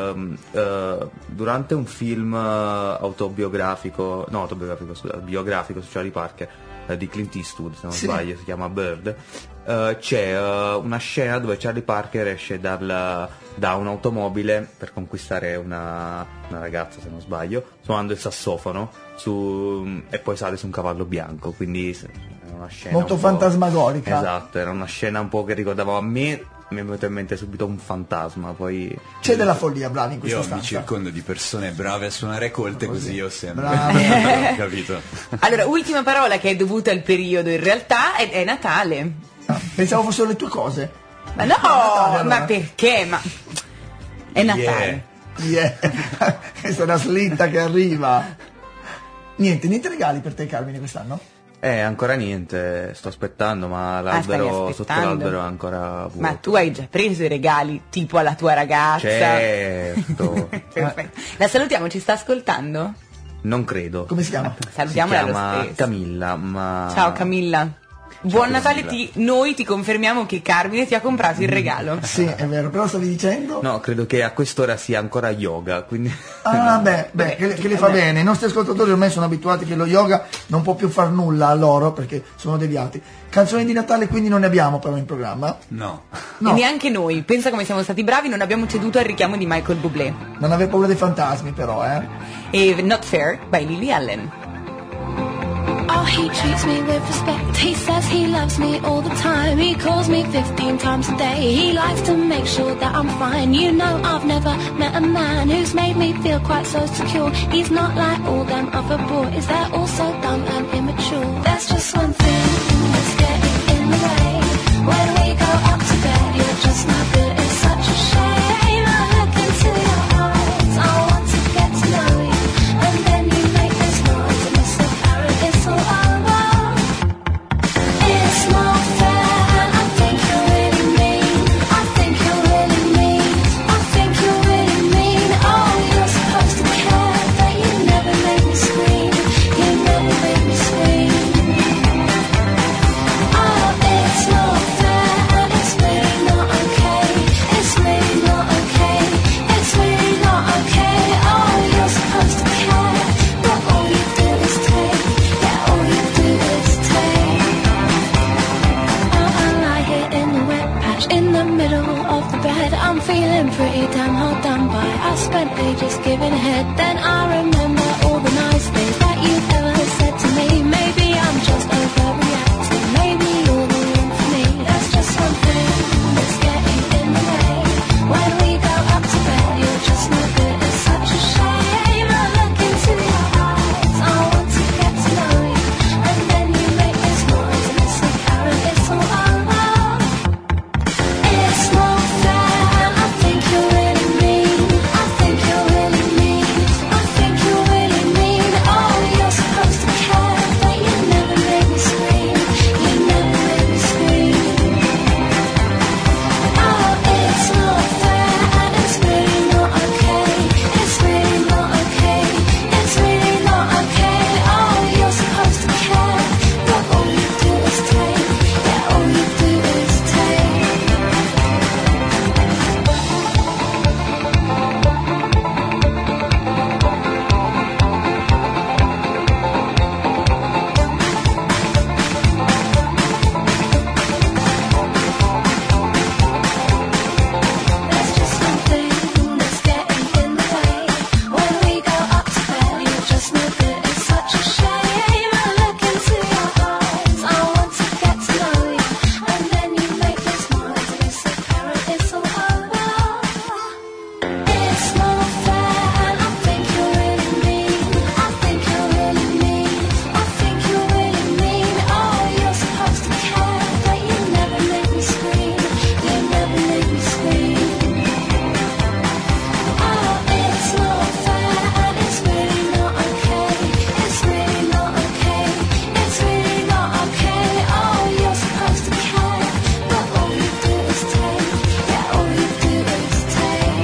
Speaker 8: durante un film biografico su Charlie Parker di Clint Eastwood, se non
Speaker 3: Sì.
Speaker 8: sbaglio, si chiama Bird, c'è una scena dove Charlie Parker esce da un'automobile per conquistare una ragazza, se non sbaglio, suonando il sassofono e poi sale su un cavallo bianco, quindi è una scena
Speaker 3: Molto
Speaker 8: un po'-
Speaker 3: fantasmagorica.
Speaker 8: Esatto, era una scena un po' che ricordava a me, mi è venuto in mente subito un fantasma, poi
Speaker 3: C'è della follia, bravi, in questa
Speaker 7: Io mi
Speaker 3: stanza.
Speaker 7: circondo di persone brave a suonare colte, così io sempre.
Speaker 3: Bravo.
Speaker 7: Capito?
Speaker 4: Allora, ultima parola che è dovuta al periodo in realtà è Natale.
Speaker 3: Ah, pensavo fossero le tue cose.
Speaker 4: Ma no,
Speaker 3: Natale, allora.
Speaker 4: ma perché? Ma è Natale.
Speaker 3: Yeah. Questa è una slitta che arriva. Niente regali per te, Carmine, quest'anno?
Speaker 8: ancora niente, sto aspettando, ma
Speaker 4: stai
Speaker 8: l'albero sotto
Speaker 4: aspettando?
Speaker 8: l'albero è ancora vuoto.
Speaker 4: Ma tu hai già preso i regali tipo alla tua ragazza?
Speaker 8: Certo.
Speaker 4: Perfetto. La salutiamo, ci sta ascoltando?
Speaker 8: Non credo.
Speaker 3: Come si chiama?
Speaker 4: Salutiamola
Speaker 8: Si
Speaker 4: lo
Speaker 8: chiama
Speaker 4: stesso.
Speaker 8: Camilla, ma
Speaker 4: Ciao Camilla. Buon Natale,
Speaker 7: Camilla.
Speaker 4: noi ti confermiamo che Carmine ti ha comprato il regalo.
Speaker 3: Sì, è vero, però stavi dicendo?
Speaker 8: No, credo che a quest'ora sia ancora yoga, quindi
Speaker 3: Ah, beh, che le fa bene. I nostri ascoltatori ormai sono abituati che lo yoga non può più far nulla a loro perché sono deviati. Canzoni di Natale quindi non ne abbiamo però in programma.
Speaker 7: No.
Speaker 3: No.
Speaker 4: E neanche noi. Pensa come siamo stati bravi, non abbiamo ceduto al richiamo di Michael Bublé.
Speaker 3: Non aver paura dei fantasmi però,
Speaker 4: E Not Fair by Lily Allen.
Speaker 6: I
Speaker 9: Oh, he treats me with respect. He says he loves me all the time. He calls me 15 times a day. He likes to make sure that I'm fine. You know, I've never met a man who's made me feel quite so secure. He's not like all them other boys. They're all so dumb and immature. There's just one thing that's getting in the way. When we go up to bed, you're just not good. It's such a shame. I look into your eyes. I want to get to know you. And then you make this noise and it's apparent it's all over. It's not fair and I think you're really mean. I think you're really mean. I think you're really mean. Oh, you're supposed to care, but you never make me scream. You never make me scream. Oh, it's not fair and it's really not okay. It's really not okay. It's really not okay. Oh, you're supposed to care, but all you do is take. Yeah, all you do is take. Oh, I lie here in the wet patch in the middle of the bed. I'm feeling pretty damn hard done by. I spent ages giving head. Then I remember all the nice things that you've ever said to me. Maybe I'm just overreacting. Maybe you're the one for me. There's just one thing that's getting in the way. When we go up to bed, you're just no good. It's such a shame. I look into your eyes. I want to get to know you. And then you make this noise and it's apparent it's all over. It's not fair and I think you're really mean. I think you're really mean. I think you're really mean. Oh, you're supposed to care, but you never make me scream. You never make me scream. Oh, it's not fair and it's really not okay. It's really not okay. It's really not okay. Oh, you're supposed to care, but all you do is take. Yeah, all you do is take. There's just something that's getting in the way. When we go up to bed, you're just no good. It's such a shame. I look into your eyes. I want to get to know you. And then you make this noise and it's apparent it's all over. It's not fair and I think you're really mean. I think you're really mean. I think you're really mean. Oh, you're supposed to care, but you never make me scream. You never make me scream. Oh, it's not fair and it's really not okay. It's really not okay. It's really not okay. Oh, you're supposed to care, but all you do is take. Yeah, all you do is take.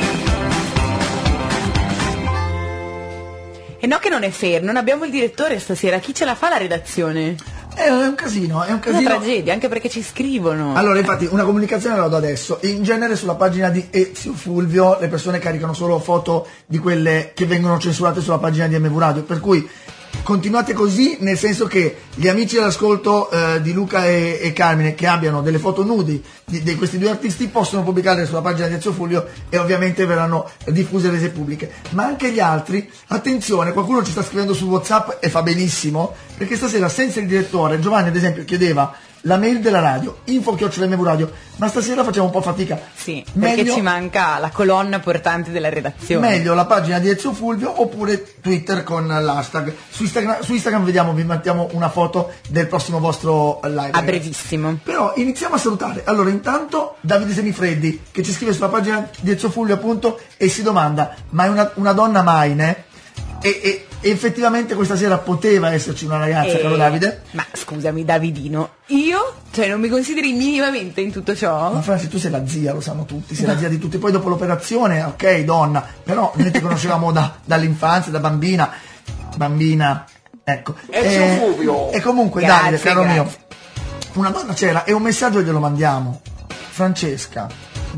Speaker 4: E no che non è fair, non abbiamo il direttore stasera, chi ce la fa la redazione?
Speaker 3: È un casino, è un
Speaker 4: Una
Speaker 3: casino.
Speaker 4: tragedia, anche perché ci scrivono.
Speaker 3: Allora, infatti, una comunicazione la do adesso. In genere sulla pagina di Ezio Fulvio le persone caricano solo foto di quelle che vengono censurate sulla pagina di MV Radio, per cui continuate così, nel senso che gli amici all'ascolto di Luca e Carmine che abbiano delle foto nudi di questi due artisti possono pubblicarle sulla pagina di Ezio Fulvio e ovviamente verranno diffuse e rese pubbliche. Ma anche gli altri, attenzione, qualcuno ci sta scrivendo su WhatsApp e fa benissimo, perché stasera senza il direttore, Giovanni ad esempio chiedeva la mail della radio, info@mvradio, ma stasera facciamo un po' fatica.
Speaker 4: Sì, perché
Speaker 3: Meglio-
Speaker 4: ci manca la colonna portante della redazione.
Speaker 3: Meglio la pagina di Ezio Fulvio oppure Twitter con l'hashtag. Su Instagram vediamo, vi mettiamo una foto del prossimo vostro live.
Speaker 4: A
Speaker 3: ragazzi.
Speaker 4: brevissimo.
Speaker 3: Però iniziamo a salutare. Allora, intanto Davide Semifreddi che ci scrive sulla pagina di Ezio Fulvio appunto e si domanda: ma è una donna Maine? E effettivamente questa sera poteva esserci una ragazza, caro Davide.
Speaker 4: Ma scusami Davidino, io? Cioè non mi consideri minimamente in tutto ciò?
Speaker 3: Ma Franci, tu sei la zia, lo sanno tutti, sei la zia di tutti. Poi dopo l'operazione, ok, donna, però noi ti conoscevamo dall'infanzia, da bambina, ecco. E comunque,
Speaker 4: Grazie,
Speaker 3: Davide, caro
Speaker 4: grazie.
Speaker 3: mio, una donna c'era e un messaggio glielo mandiamo. Francesca,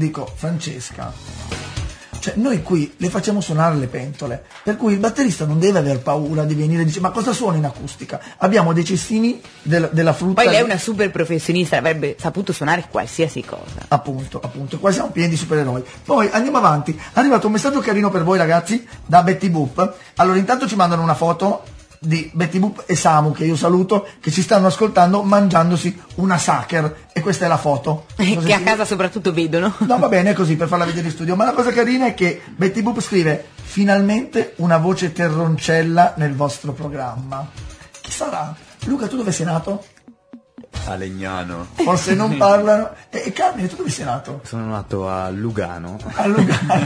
Speaker 3: cioè noi qui le facciamo suonare le pentole, per cui il batterista non deve aver paura di venire e dice: ma cosa suona in acustica? Abbiamo dei cestini della frutta.
Speaker 4: Poi lei è una super professionista, avrebbe saputo suonare qualsiasi cosa.
Speaker 3: Appunto, qua siamo pieni di supereroi. Poi andiamo avanti, è arrivato un messaggio carino per voi ragazzi da Betty Boop. Allora intanto ci mandano una foto di Betty Boop e Samu, che io saluto, che ci stanno ascoltando mangiandosi una Sacher, e questa è la foto.
Speaker 4: Che a casa soprattutto vedono.
Speaker 3: No, va bene così, per farla vedere in studio, ma la cosa carina è che Betty Boop scrive: finalmente una voce terroncella nel vostro programma. Chi sarà? Luca, tu dove sei nato?
Speaker 7: A Legnano.
Speaker 3: Forse non parlano. E Carmine, tu dove sei nato?
Speaker 8: Sono nato a Lugano.
Speaker 3: A Lugano.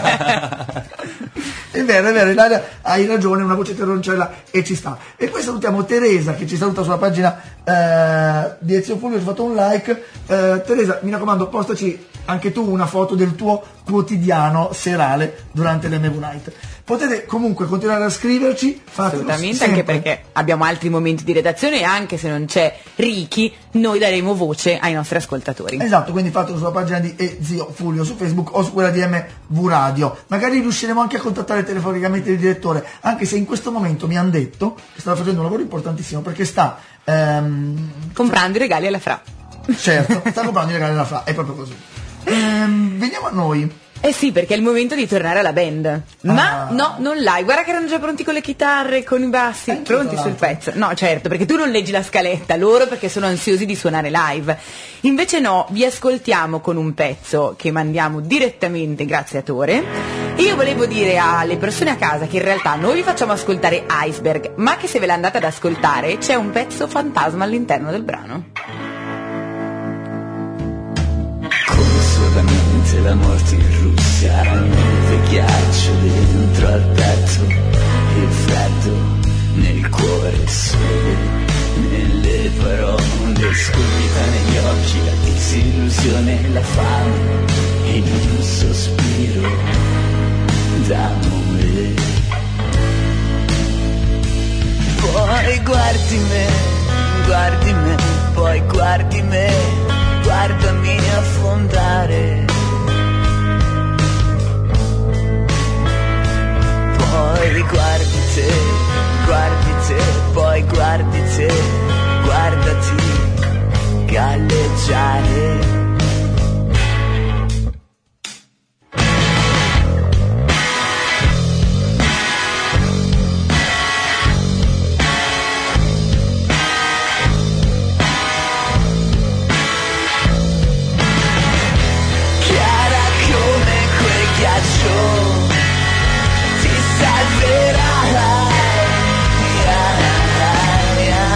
Speaker 3: È vero, Ilaria, hai ragione, una voce terroncella e ci sta. E poi salutiamo Teresa, che ci saluta sulla pagina di Ezio Fulvio, ci ha fatto un like. Teresa, mi raccomando, postaci anche tu una foto del tuo quotidiano serale durante l'MV Night. Potete comunque continuare a scriverci,
Speaker 4: assolutamente, anche perché abbiamo altri momenti di redazione e anche se non c'è Ricky, noi daremo voce ai nostri ascoltatori.
Speaker 3: Esatto, quindi fatelo sulla pagina di Zio Fulvio su Facebook o su quella di MV Radio. Magari riusciremo anche a contattare telefonicamente il direttore, anche se in questo momento mi hanno detto che stava facendo un lavoro importantissimo, perché sta
Speaker 4: comprando i regali alla Fra.
Speaker 3: Certo, sta comprando i regali alla Fra, è proprio così. Veniamo a noi.
Speaker 4: Eh sì, perché è il momento di tornare alla band. Ma no, non l'hai. Guarda che erano già pronti con le chitarre, con i bassi,
Speaker 3: Anch'io,
Speaker 4: pronti
Speaker 3: tra
Speaker 4: sul
Speaker 3: l'altro.
Speaker 4: pezzo. No, certo, perché tu non leggi la scaletta, loro perché sono ansiosi di suonare live. Invece no, vi ascoltiamo con un pezzo che mandiamo direttamente grazie a Tore. E io volevo dire alle persone a casa che in realtà noi vi facciamo ascoltare Iceberg, ma che se ve l'andate ad ascoltare c'è un pezzo fantasma all'interno del brano.
Speaker 6: Solamente la morte in Russia, neve, ghiaccio dentro al petto, il freddo nel cuore, il sole nelle parole, scopita negli occhi, la disillusione, la fame, in un sospiro d'amore. Poi guardi me, poi guardi me, guardami affondare. Poi guardi te, poi guardi te, guardati galleggiare. Ti salverai,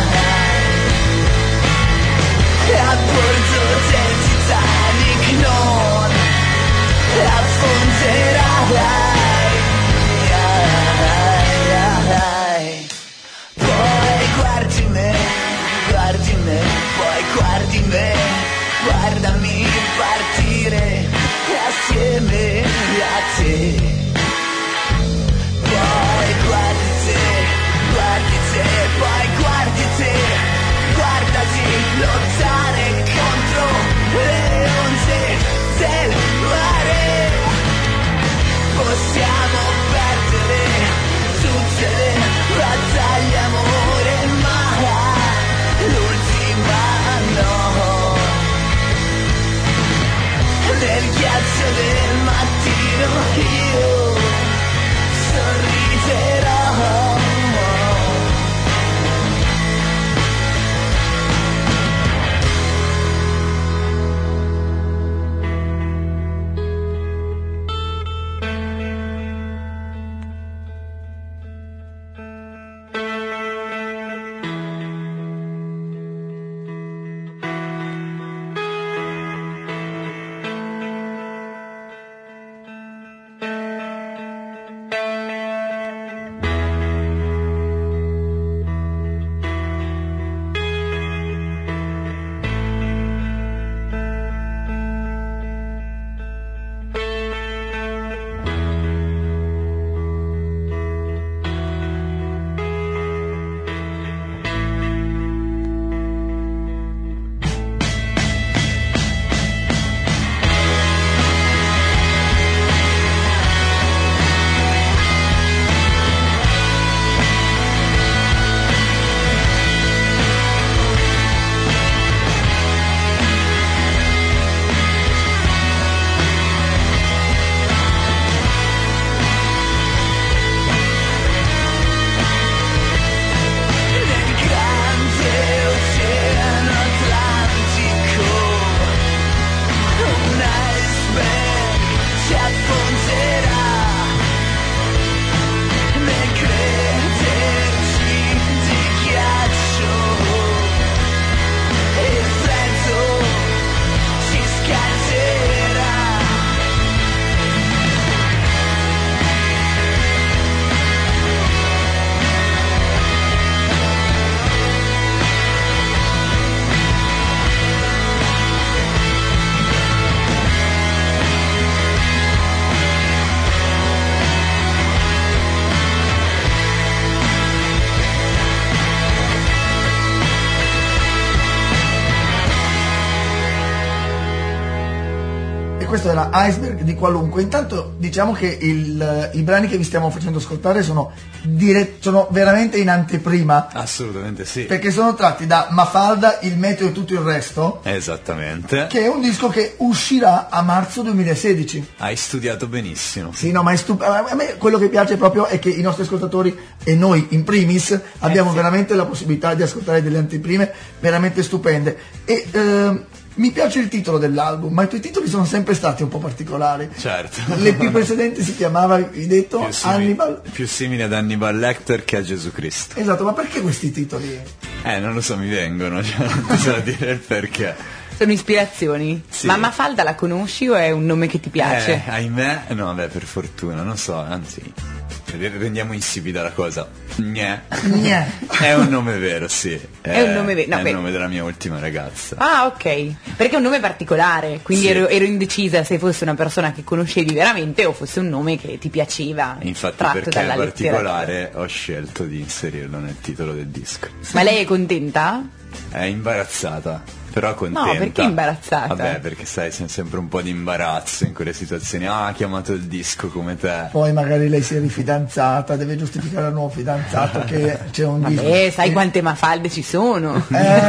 Speaker 3: questo era Iceberg di Qualunque. Intanto diciamo che i brani che vi stiamo facendo ascoltare sono veramente in anteprima,
Speaker 7: Assolutamente sì.
Speaker 3: perché sono tratti da Mafalda, Il meteo e tutto il resto,
Speaker 7: Esattamente.
Speaker 3: che è un disco che uscirà a marzo 2016.
Speaker 7: Hai studiato benissimo.
Speaker 3: Sì, no, ma a me quello che piace proprio è che i nostri ascoltatori e noi in primis abbiamo veramente la possibilità di ascoltare delle anteprime veramente stupende. E mi piace il titolo dell'album, ma i tuoi titoli sono sempre stati un po' particolari.
Speaker 7: Certo.
Speaker 3: L'EP precedente si chiamava, hai detto, Hannibal.
Speaker 7: Più simile ad Hannibal Lecter che a Gesù Cristo.
Speaker 3: Esatto, ma perché questi titoli?
Speaker 7: Non lo so, mi vengono, cioè, non so dire il perché.
Speaker 4: Sono ispirazioni.
Speaker 7: Sì.
Speaker 4: Ma Mafalda la conosci o è un nome che ti piace?
Speaker 7: Ahimè, no, beh, per fortuna, non so, anzi, rendiamo insipida la cosa. Gnè. È un nome vero, sì.
Speaker 4: È un nome vero, no,
Speaker 7: è
Speaker 4: beh.
Speaker 7: il nome della mia ultima ragazza.
Speaker 4: Ah, ok. Perché è un nome particolare, quindi
Speaker 7: Sì.
Speaker 4: ero indecisa se fosse una persona che conoscevi veramente o fosse un nome che ti piaceva.
Speaker 7: Infatti,
Speaker 4: tratto
Speaker 7: perché è
Speaker 4: dalla
Speaker 7: particolare, ho scelto di inserirlo nel titolo del disco.
Speaker 4: Ma lei è contenta?
Speaker 7: È imbarazzata, però contenta.
Speaker 4: No, perché imbarazzata?
Speaker 7: Vabbè, perché sai, c'è sempre un po' di imbarazzo in quelle situazioni. Ah, ha chiamato il disco come te.
Speaker 3: Poi magari lei si è rifidanzata, deve giustificare al nuovo fidanzato che c'è un disco.
Speaker 4: Vabbè, sai quante Mafalde ci sono?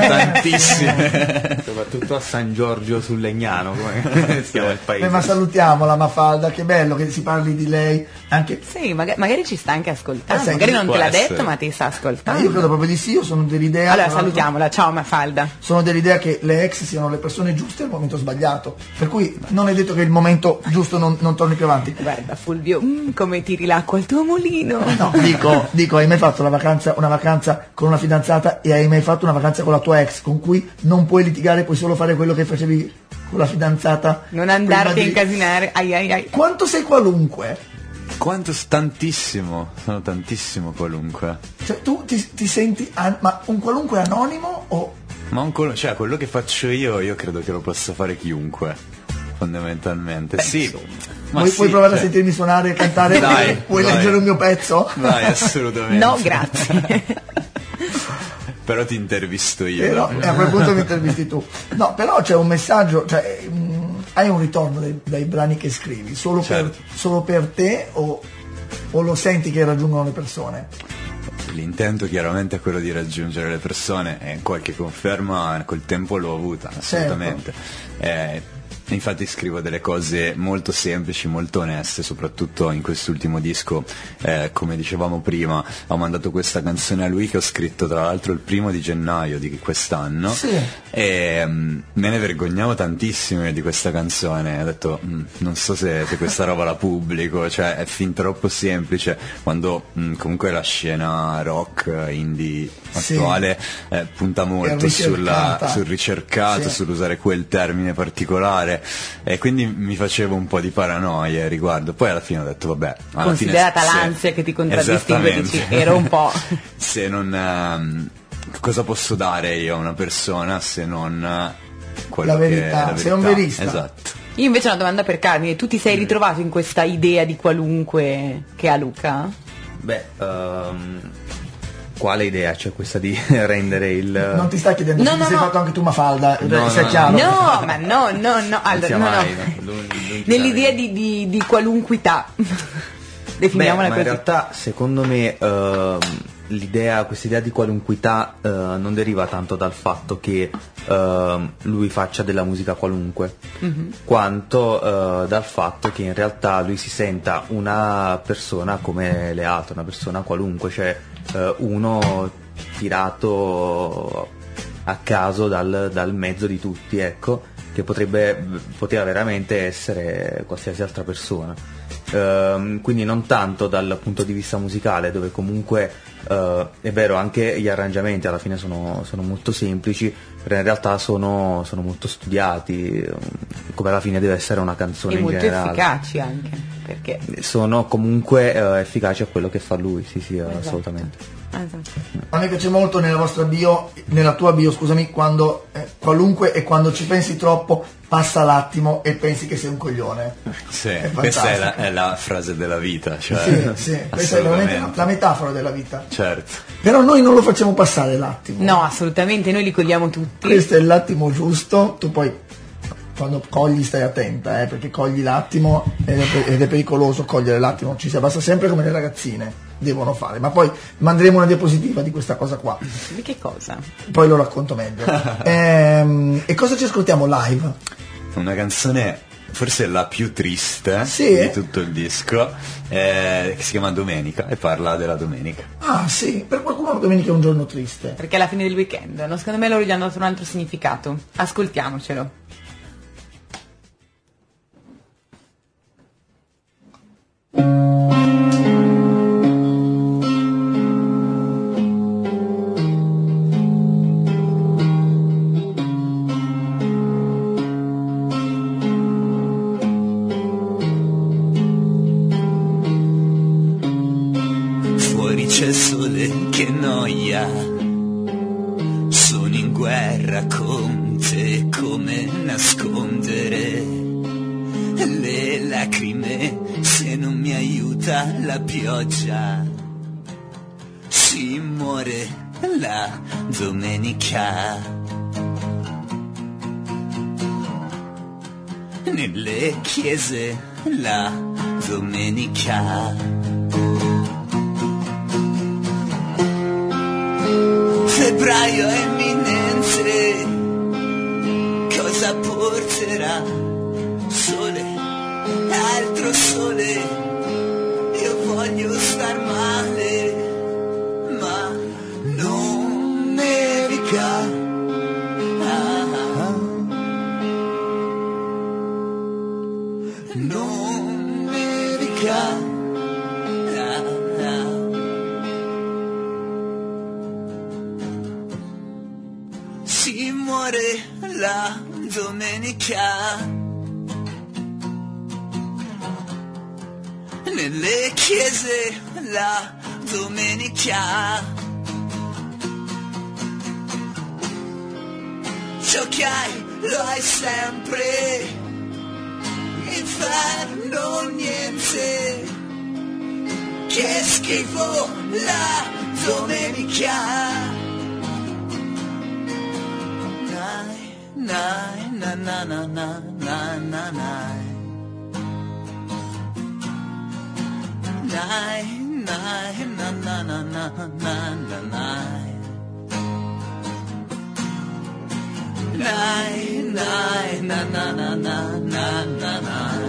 Speaker 7: Tantissime.
Speaker 8: Soprattutto a San Giorgio sul Legnano, come si chiama il paese.
Speaker 3: Ma salutiamo la Mafalda, che bello che si parli di lei anche.
Speaker 4: Sì, magari ci sta anche ascoltando.
Speaker 3: Sai
Speaker 4: Magari
Speaker 3: che
Speaker 4: non
Speaker 7: può
Speaker 4: te l'ha
Speaker 7: essere.
Speaker 4: detto, ma ti sta
Speaker 3: Ma
Speaker 4: ascoltando.
Speaker 3: io credo proprio di sì, io sono dell'idea.
Speaker 4: Allora
Speaker 3: tra l'altro,
Speaker 4: salutiamola, ciao Mafalda.
Speaker 3: sono dell'idea che le ex siano le persone giuste al momento sbagliato. Per cui non è detto che il momento giusto non torni più avanti.
Speaker 4: Guarda Fulvio, come tiri l'acqua al tuo mulino.
Speaker 3: No, dico, hai mai fatto una vacanza con una fidanzata e hai mai fatto una vacanza con la tua ex, con cui non puoi litigare, puoi solo fare quello che facevi con la fidanzata?
Speaker 4: Non andarti a
Speaker 3: prima di-
Speaker 4: incasinare. Ai ai ai.
Speaker 3: Quanto sei qualunque?
Speaker 7: Tantissimo, sono tantissimo qualunque.
Speaker 3: Cioè, tu ti senti ma un qualunque anonimo o
Speaker 7: Ma cioè, quello che faccio io credo che lo possa fare chiunque, fondamentalmente. Sì. Ma
Speaker 3: vuoi,
Speaker 7: sì,
Speaker 3: puoi provare a
Speaker 7: cioè,
Speaker 3: sentirmi suonare e cantare?
Speaker 7: Dai,
Speaker 3: Vuoi
Speaker 7: vai.
Speaker 3: leggere un mio pezzo?
Speaker 7: Vai, assolutamente.
Speaker 4: No, grazie.
Speaker 7: Però ti intervisto io.
Speaker 3: Però, a quel punto mi intervisti tu. No, però c'è un messaggio, cioè hai un ritorno dai brani che scrivi solo,
Speaker 7: Certo.
Speaker 3: solo per te o lo senti che raggiungono le persone?
Speaker 7: L'intento chiaramente è quello di raggiungere le persone e qualche conferma col tempo l'ho avuta, assolutamente. Infatti scrivo delle cose molto semplici, molto oneste, soprattutto in quest'ultimo disco, come dicevamo prima, ho mandato questa canzone a lui che ho scritto tra l'altro il 1° gennaio di quest'anno.
Speaker 3: Sì.
Speaker 7: E me ne vergognavo tantissimo di questa canzone, ho detto non so se questa roba la pubblico, cioè è fin troppo semplice, quando comunque la scena rock indie
Speaker 3: Sì.
Speaker 7: attuale punta molto
Speaker 3: ricercata.
Speaker 7: sul ricercato,
Speaker 3: Sì.
Speaker 7: sull'usare quel termine particolare, e quindi mi facevo un po' di paranoia a riguardo. Poi alla fine ho detto vabbè, alla
Speaker 4: Considerata
Speaker 7: fine,
Speaker 4: l'ansia che ti contraddistingue, dici,
Speaker 7: esattamente.
Speaker 4: ero un po'.
Speaker 7: Se non cosa posso dare io a una persona se non quello
Speaker 3: La verità,
Speaker 7: che è la
Speaker 3: sei un
Speaker 7: verità.
Speaker 3: verista.
Speaker 7: Esatto.
Speaker 4: Io invece ho una domanda per Carmine, tu ti sei ritrovato in questa idea di qualunque che ha Luca?
Speaker 8: Beh, quale idea c'è questa di rendere il...
Speaker 3: Non ti stai chiedendo
Speaker 4: No,
Speaker 3: se
Speaker 4: no,
Speaker 3: ti sei
Speaker 4: no.
Speaker 3: fatto anche tu Mafalda,
Speaker 8: No,
Speaker 3: sia
Speaker 8: no,
Speaker 3: chiaro.
Speaker 4: No, ma no. Allora,
Speaker 8: sia
Speaker 4: no,
Speaker 8: mai,
Speaker 4: no.
Speaker 8: non ti
Speaker 4: Nell'idea
Speaker 8: sai.
Speaker 4: di qualunquità.
Speaker 8: Beh,
Speaker 4: Definiamola
Speaker 8: ma in
Speaker 4: così.
Speaker 8: realtà secondo me quest'idea di qualunquità non deriva tanto dal fatto che lui faccia della musica qualunque, quanto dal fatto che in realtà lui si senta una persona come le altre, una persona qualunque, cioè uno tirato a caso dal mezzo di tutti, ecco, che poteva veramente essere qualsiasi altra persona. Quindi non tanto dal punto di vista musicale, dove comunque è vero, anche gli arrangiamenti alla fine sono molto semplici, però in realtà sono molto studiati, come alla fine deve essere una canzone
Speaker 4: E
Speaker 8: in
Speaker 4: molto
Speaker 8: generale.
Speaker 4: efficaci anche, perché...
Speaker 8: Sono comunque efficaci a quello che fa lui, sì, assolutamente.
Speaker 4: Esatto.
Speaker 3: A me piace molto nella tua bio, scusami, quando qualunque e quando ci pensi troppo passa l'attimo e pensi che sei un coglione.
Speaker 7: Sì,
Speaker 3: È
Speaker 7: questa
Speaker 3: fantastico.
Speaker 7: è la frase della vita, cioè,
Speaker 3: Sì, questa è veramente
Speaker 7: assolutamente.
Speaker 3: la metafora della vita.
Speaker 7: Certo.
Speaker 3: Però noi non lo facciamo passare l'attimo.
Speaker 4: No, assolutamente, noi li cogliamo tutti.
Speaker 3: Questo è l'attimo giusto, tu poi quando cogli stai attenta, perché cogli l'attimo ed è pericoloso cogliere l'attimo, ci si abbassa sempre come le ragazzine devono fare, ma poi manderemo una diapositiva di questa cosa qua.
Speaker 4: Di che cosa?
Speaker 3: Poi lo racconto meglio. E cosa ci ascoltiamo live?
Speaker 7: Una canzone forse la più triste
Speaker 3: Sì?
Speaker 7: di tutto il disco, che si chiama Domenica e parla della domenica.
Speaker 3: Ah sì, per qualcuno la domenica è un giorno triste.
Speaker 4: Perché alla fine del weekend, no? Secondo me loro gli hanno dato un altro significato. Ascoltiamocelo.
Speaker 6: C'è sole, che noia, sono in guerra con te, come nascondere le lacrime se non mi aiuta la pioggia, si muore la domenica, nelle chiese la domenica. Febbraio è imminente, cosa porterà? Sole, altro sole, io voglio star male, ma non nevica. Non nevica. Si muore la domenica, nelle chiese la domenica, ciò che hai lo hai sempre, inferno niente, che schifo la domenica. Na na na na na na na na. Nai nai na na na na na na na. Nai nai na na na na na na na.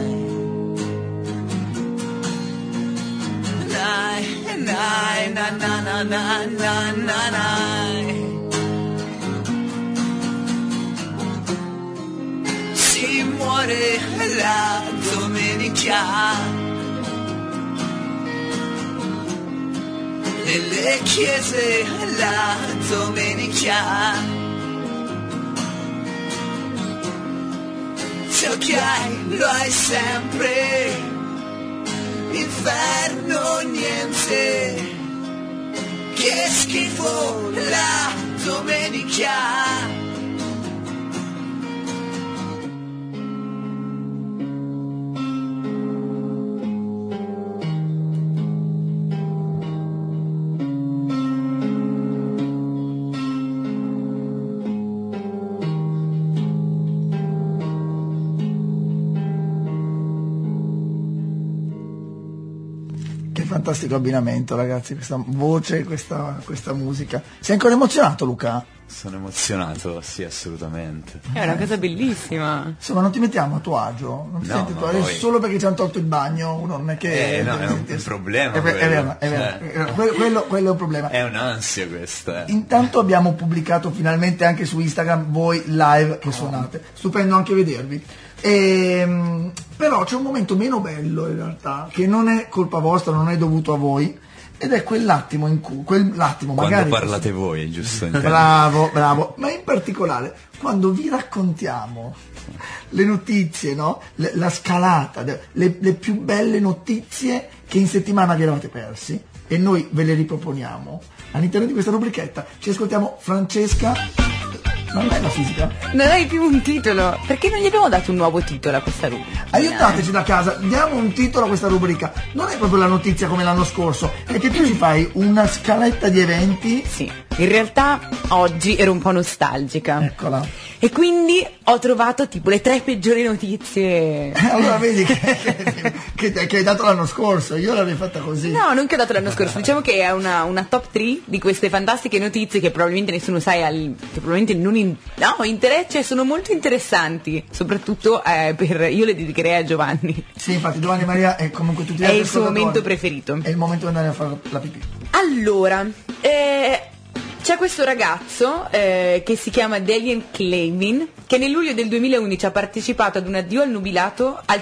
Speaker 6: Nai nai na na na na na na na. Si muore la domenica, nelle chiese la domenica, ciò che hai lo hai sempre, inferno niente, che schifo la domenica.
Speaker 3: Fantastico abbinamento, ragazzi, questa voce, questa musica. Sei ancora emozionato, Luca?
Speaker 7: Sono emozionato, sì, assolutamente.
Speaker 4: È una cosa bellissima.
Speaker 3: Insomma, non ti mettiamo a tuo agio, non ti senti tuo agio, solo perché ci hanno tolto il bagno, uno non è che...
Speaker 7: no, è un problema.
Speaker 3: È vero. Quello è un problema.
Speaker 7: È un'ansia questa.
Speaker 3: Intanto abbiamo pubblicato finalmente anche su Instagram voi live che suonate. Stupendo anche vedervi. Però c'è un momento meno bello in realtà, che non è colpa vostra, non è dovuto a voi, ed è quell'attimo in cui
Speaker 7: quando
Speaker 3: magari
Speaker 7: parlate voi, giusto?
Speaker 3: bravo, ma in particolare quando vi raccontiamo le notizie, no? La scalata, le più belle notizie che in settimana vi eravate persi, e noi ve le riproponiamo all'interno di questa rubrichetta. Ci ascoltiamo Francesca. Non è la fisica?
Speaker 4: Non hai più un titolo. Perché non gli abbiamo dato un nuovo titolo a questa rubrica?
Speaker 3: Aiutateci da casa, diamo un titolo a questa rubrica. Non è proprio la notizia come l'anno scorso, è che tu ci fai una scaletta di eventi.
Speaker 4: Sì, in realtà oggi ero un po' nostalgica.
Speaker 3: Eccola.
Speaker 4: E quindi ho trovato tipo le 3 peggiori notizie.
Speaker 3: Allora vedi che hai dato l'anno scorso, io l'avrei fatta così.
Speaker 4: No, non che ho dato l'anno scorso, diciamo che è una top 3 di queste fantastiche notizie che probabilmente nessuno sa, che probabilmente non cioè sono molto interessanti, soprattutto io le dedicherei a Giovanni.
Speaker 3: Sì, infatti Giovanni Maria è comunque tutti gli
Speaker 4: È
Speaker 3: altri
Speaker 4: il suo
Speaker 3: ascoltatori.
Speaker 4: momento preferito.
Speaker 3: È il momento di andare a fare la pipì.
Speaker 4: Allora, c'è questo ragazzo che si chiama Dalian Clavin, che nel luglio del 2011 ha partecipato ad un addio al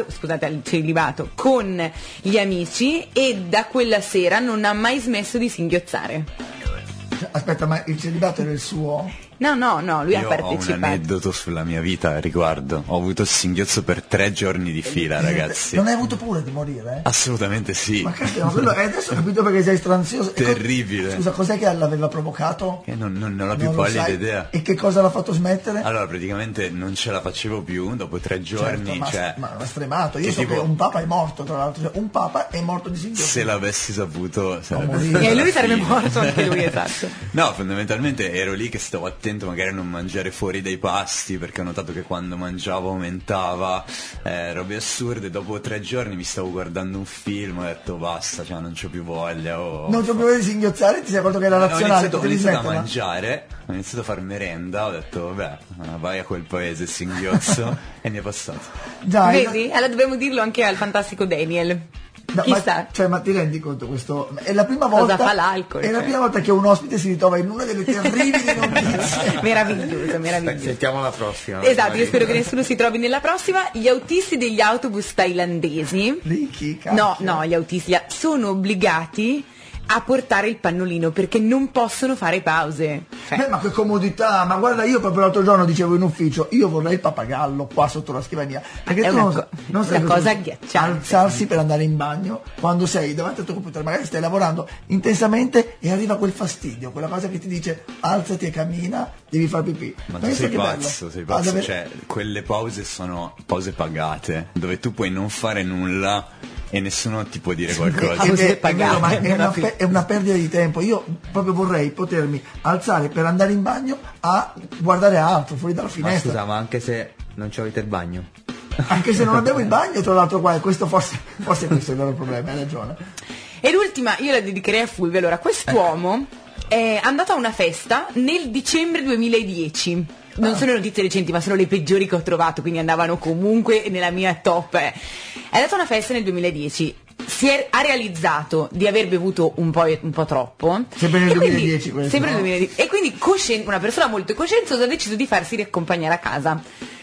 Speaker 4: celibato con gli amici, e da quella sera non ha mai smesso di singhiozzare.
Speaker 3: Aspetta, ma il celibato era il suo?
Speaker 4: No, lui ha
Speaker 7: Io ho un
Speaker 4: partecipato.
Speaker 7: aneddoto sulla mia vita a riguardo. Ho avuto il singhiozzo per 3 giorni di fila, ragazzi.
Speaker 3: Non hai avuto paura di morire?
Speaker 7: Assolutamente sì.
Speaker 3: Ma caspita, adesso ho capito perché sei stranzioso.
Speaker 7: Terribile.
Speaker 3: Scusa, cos'è che l'aveva provocato?
Speaker 7: Che non ho più
Speaker 3: Non lo
Speaker 7: pallida
Speaker 3: sai.
Speaker 7: idea.
Speaker 3: E che cosa l'ha fatto smettere?
Speaker 7: Allora, praticamente non ce la facevo più dopo 3 giorni.
Speaker 3: Certo, ma è stremato. Io
Speaker 7: che
Speaker 3: so
Speaker 7: tipo-
Speaker 3: che un papa è morto, tra l'altro. Cioè, un papa è morto di singhiozzo.
Speaker 7: Se l'avessi saputo sarebbe
Speaker 3: morire.
Speaker 7: stata
Speaker 4: E lui sarebbe
Speaker 7: fine.
Speaker 4: morto anche lui, esatto.
Speaker 7: No, fondamentalmente ero lì che stavo attento magari a non mangiare fuori dai pasti, perché ho notato che quando mangiavo aumentava, robe assurde. Dopo 3 giorni mi stavo guardando un film, ho detto basta, cioè non c'ho più voglia.
Speaker 3: Non c'ho più voglia di singhiozzare, ti sei accorto che era
Speaker 7: Ho
Speaker 3: razionale,
Speaker 7: iniziato,
Speaker 3: potevi
Speaker 7: a
Speaker 3: smetterla?
Speaker 7: mangiare, ho iniziato a fare merenda, ho detto vabbè, vai a quel paese singhiozzo e mi è passato.
Speaker 3: Dai,
Speaker 4: Vedi? Allora dobbiamo dirlo anche al fantastico Daniel.
Speaker 3: no,
Speaker 4: Chissà.
Speaker 3: ma ti rendi conto questo? È la prima volta.
Speaker 4: Cosa fa l'alcol,
Speaker 3: È la
Speaker 4: cioè?
Speaker 3: prima volta che un ospite si ritrova in una delle terribili notizie.
Speaker 4: Meraviglioso.
Speaker 8: Sentiamo la prossima.
Speaker 4: Esatto, io spero che nessuno si trovi nella prossima. Gli autisti degli autobus thailandesi,
Speaker 3: Ricky, cacchio.
Speaker 4: no, gli autisti sono obbligati a portare il pannolino perché non possono fare pause.
Speaker 3: Beh, ma che comodità, ma guarda, io proprio l'altro giorno dicevo in ufficio, io vorrei il pappagallo qua sotto la scrivania, perché
Speaker 4: È
Speaker 3: tu non sai
Speaker 4: una cosa agghiacciante.
Speaker 3: alzarsi per andare in bagno quando sei davanti al tuo computer, magari stai lavorando intensamente e arriva quel fastidio, quella cosa che ti dice alzati e cammina, devi fare pipì.
Speaker 7: Ma tu
Speaker 3: Pensa
Speaker 7: sei
Speaker 3: che
Speaker 7: pazzo,
Speaker 3: bello.
Speaker 7: sei pazzo,
Speaker 3: davvero?
Speaker 7: cioè quelle pause sono pause pagate, dove tu puoi non fare nulla e nessuno ti può dire qualcosa.
Speaker 4: Pause
Speaker 3: È vero, ma
Speaker 4: pagate.
Speaker 3: è una perdita di tempo. Io proprio vorrei potermi alzare per andare in bagno a guardare altro fuori dalla
Speaker 8: Ma
Speaker 3: finestra.
Speaker 8: scusa, ma anche se non ci avete il bagno?
Speaker 3: Anche se non abbiamo il bagno, tra l'altro qua, e questo forse questo è il vero problema, hai ragione.
Speaker 4: E l'ultima io la dedicherei a Fulvio. Allora, quest'uomo è andato a una festa nel dicembre 2010. Non sono notizie recenti, ma sono le peggiori che ho trovato, quindi andavano comunque nella mia top. È andato a una festa nel 2010. Ha realizzato di aver bevuto un po' troppo.
Speaker 3: Sempre nel
Speaker 4: E quindi-
Speaker 3: 2010 questo,
Speaker 4: sempre nel
Speaker 3: no?
Speaker 4: 2010. E quindi una persona molto coscienziosa ha deciso di farsi riaccompagnare a casa.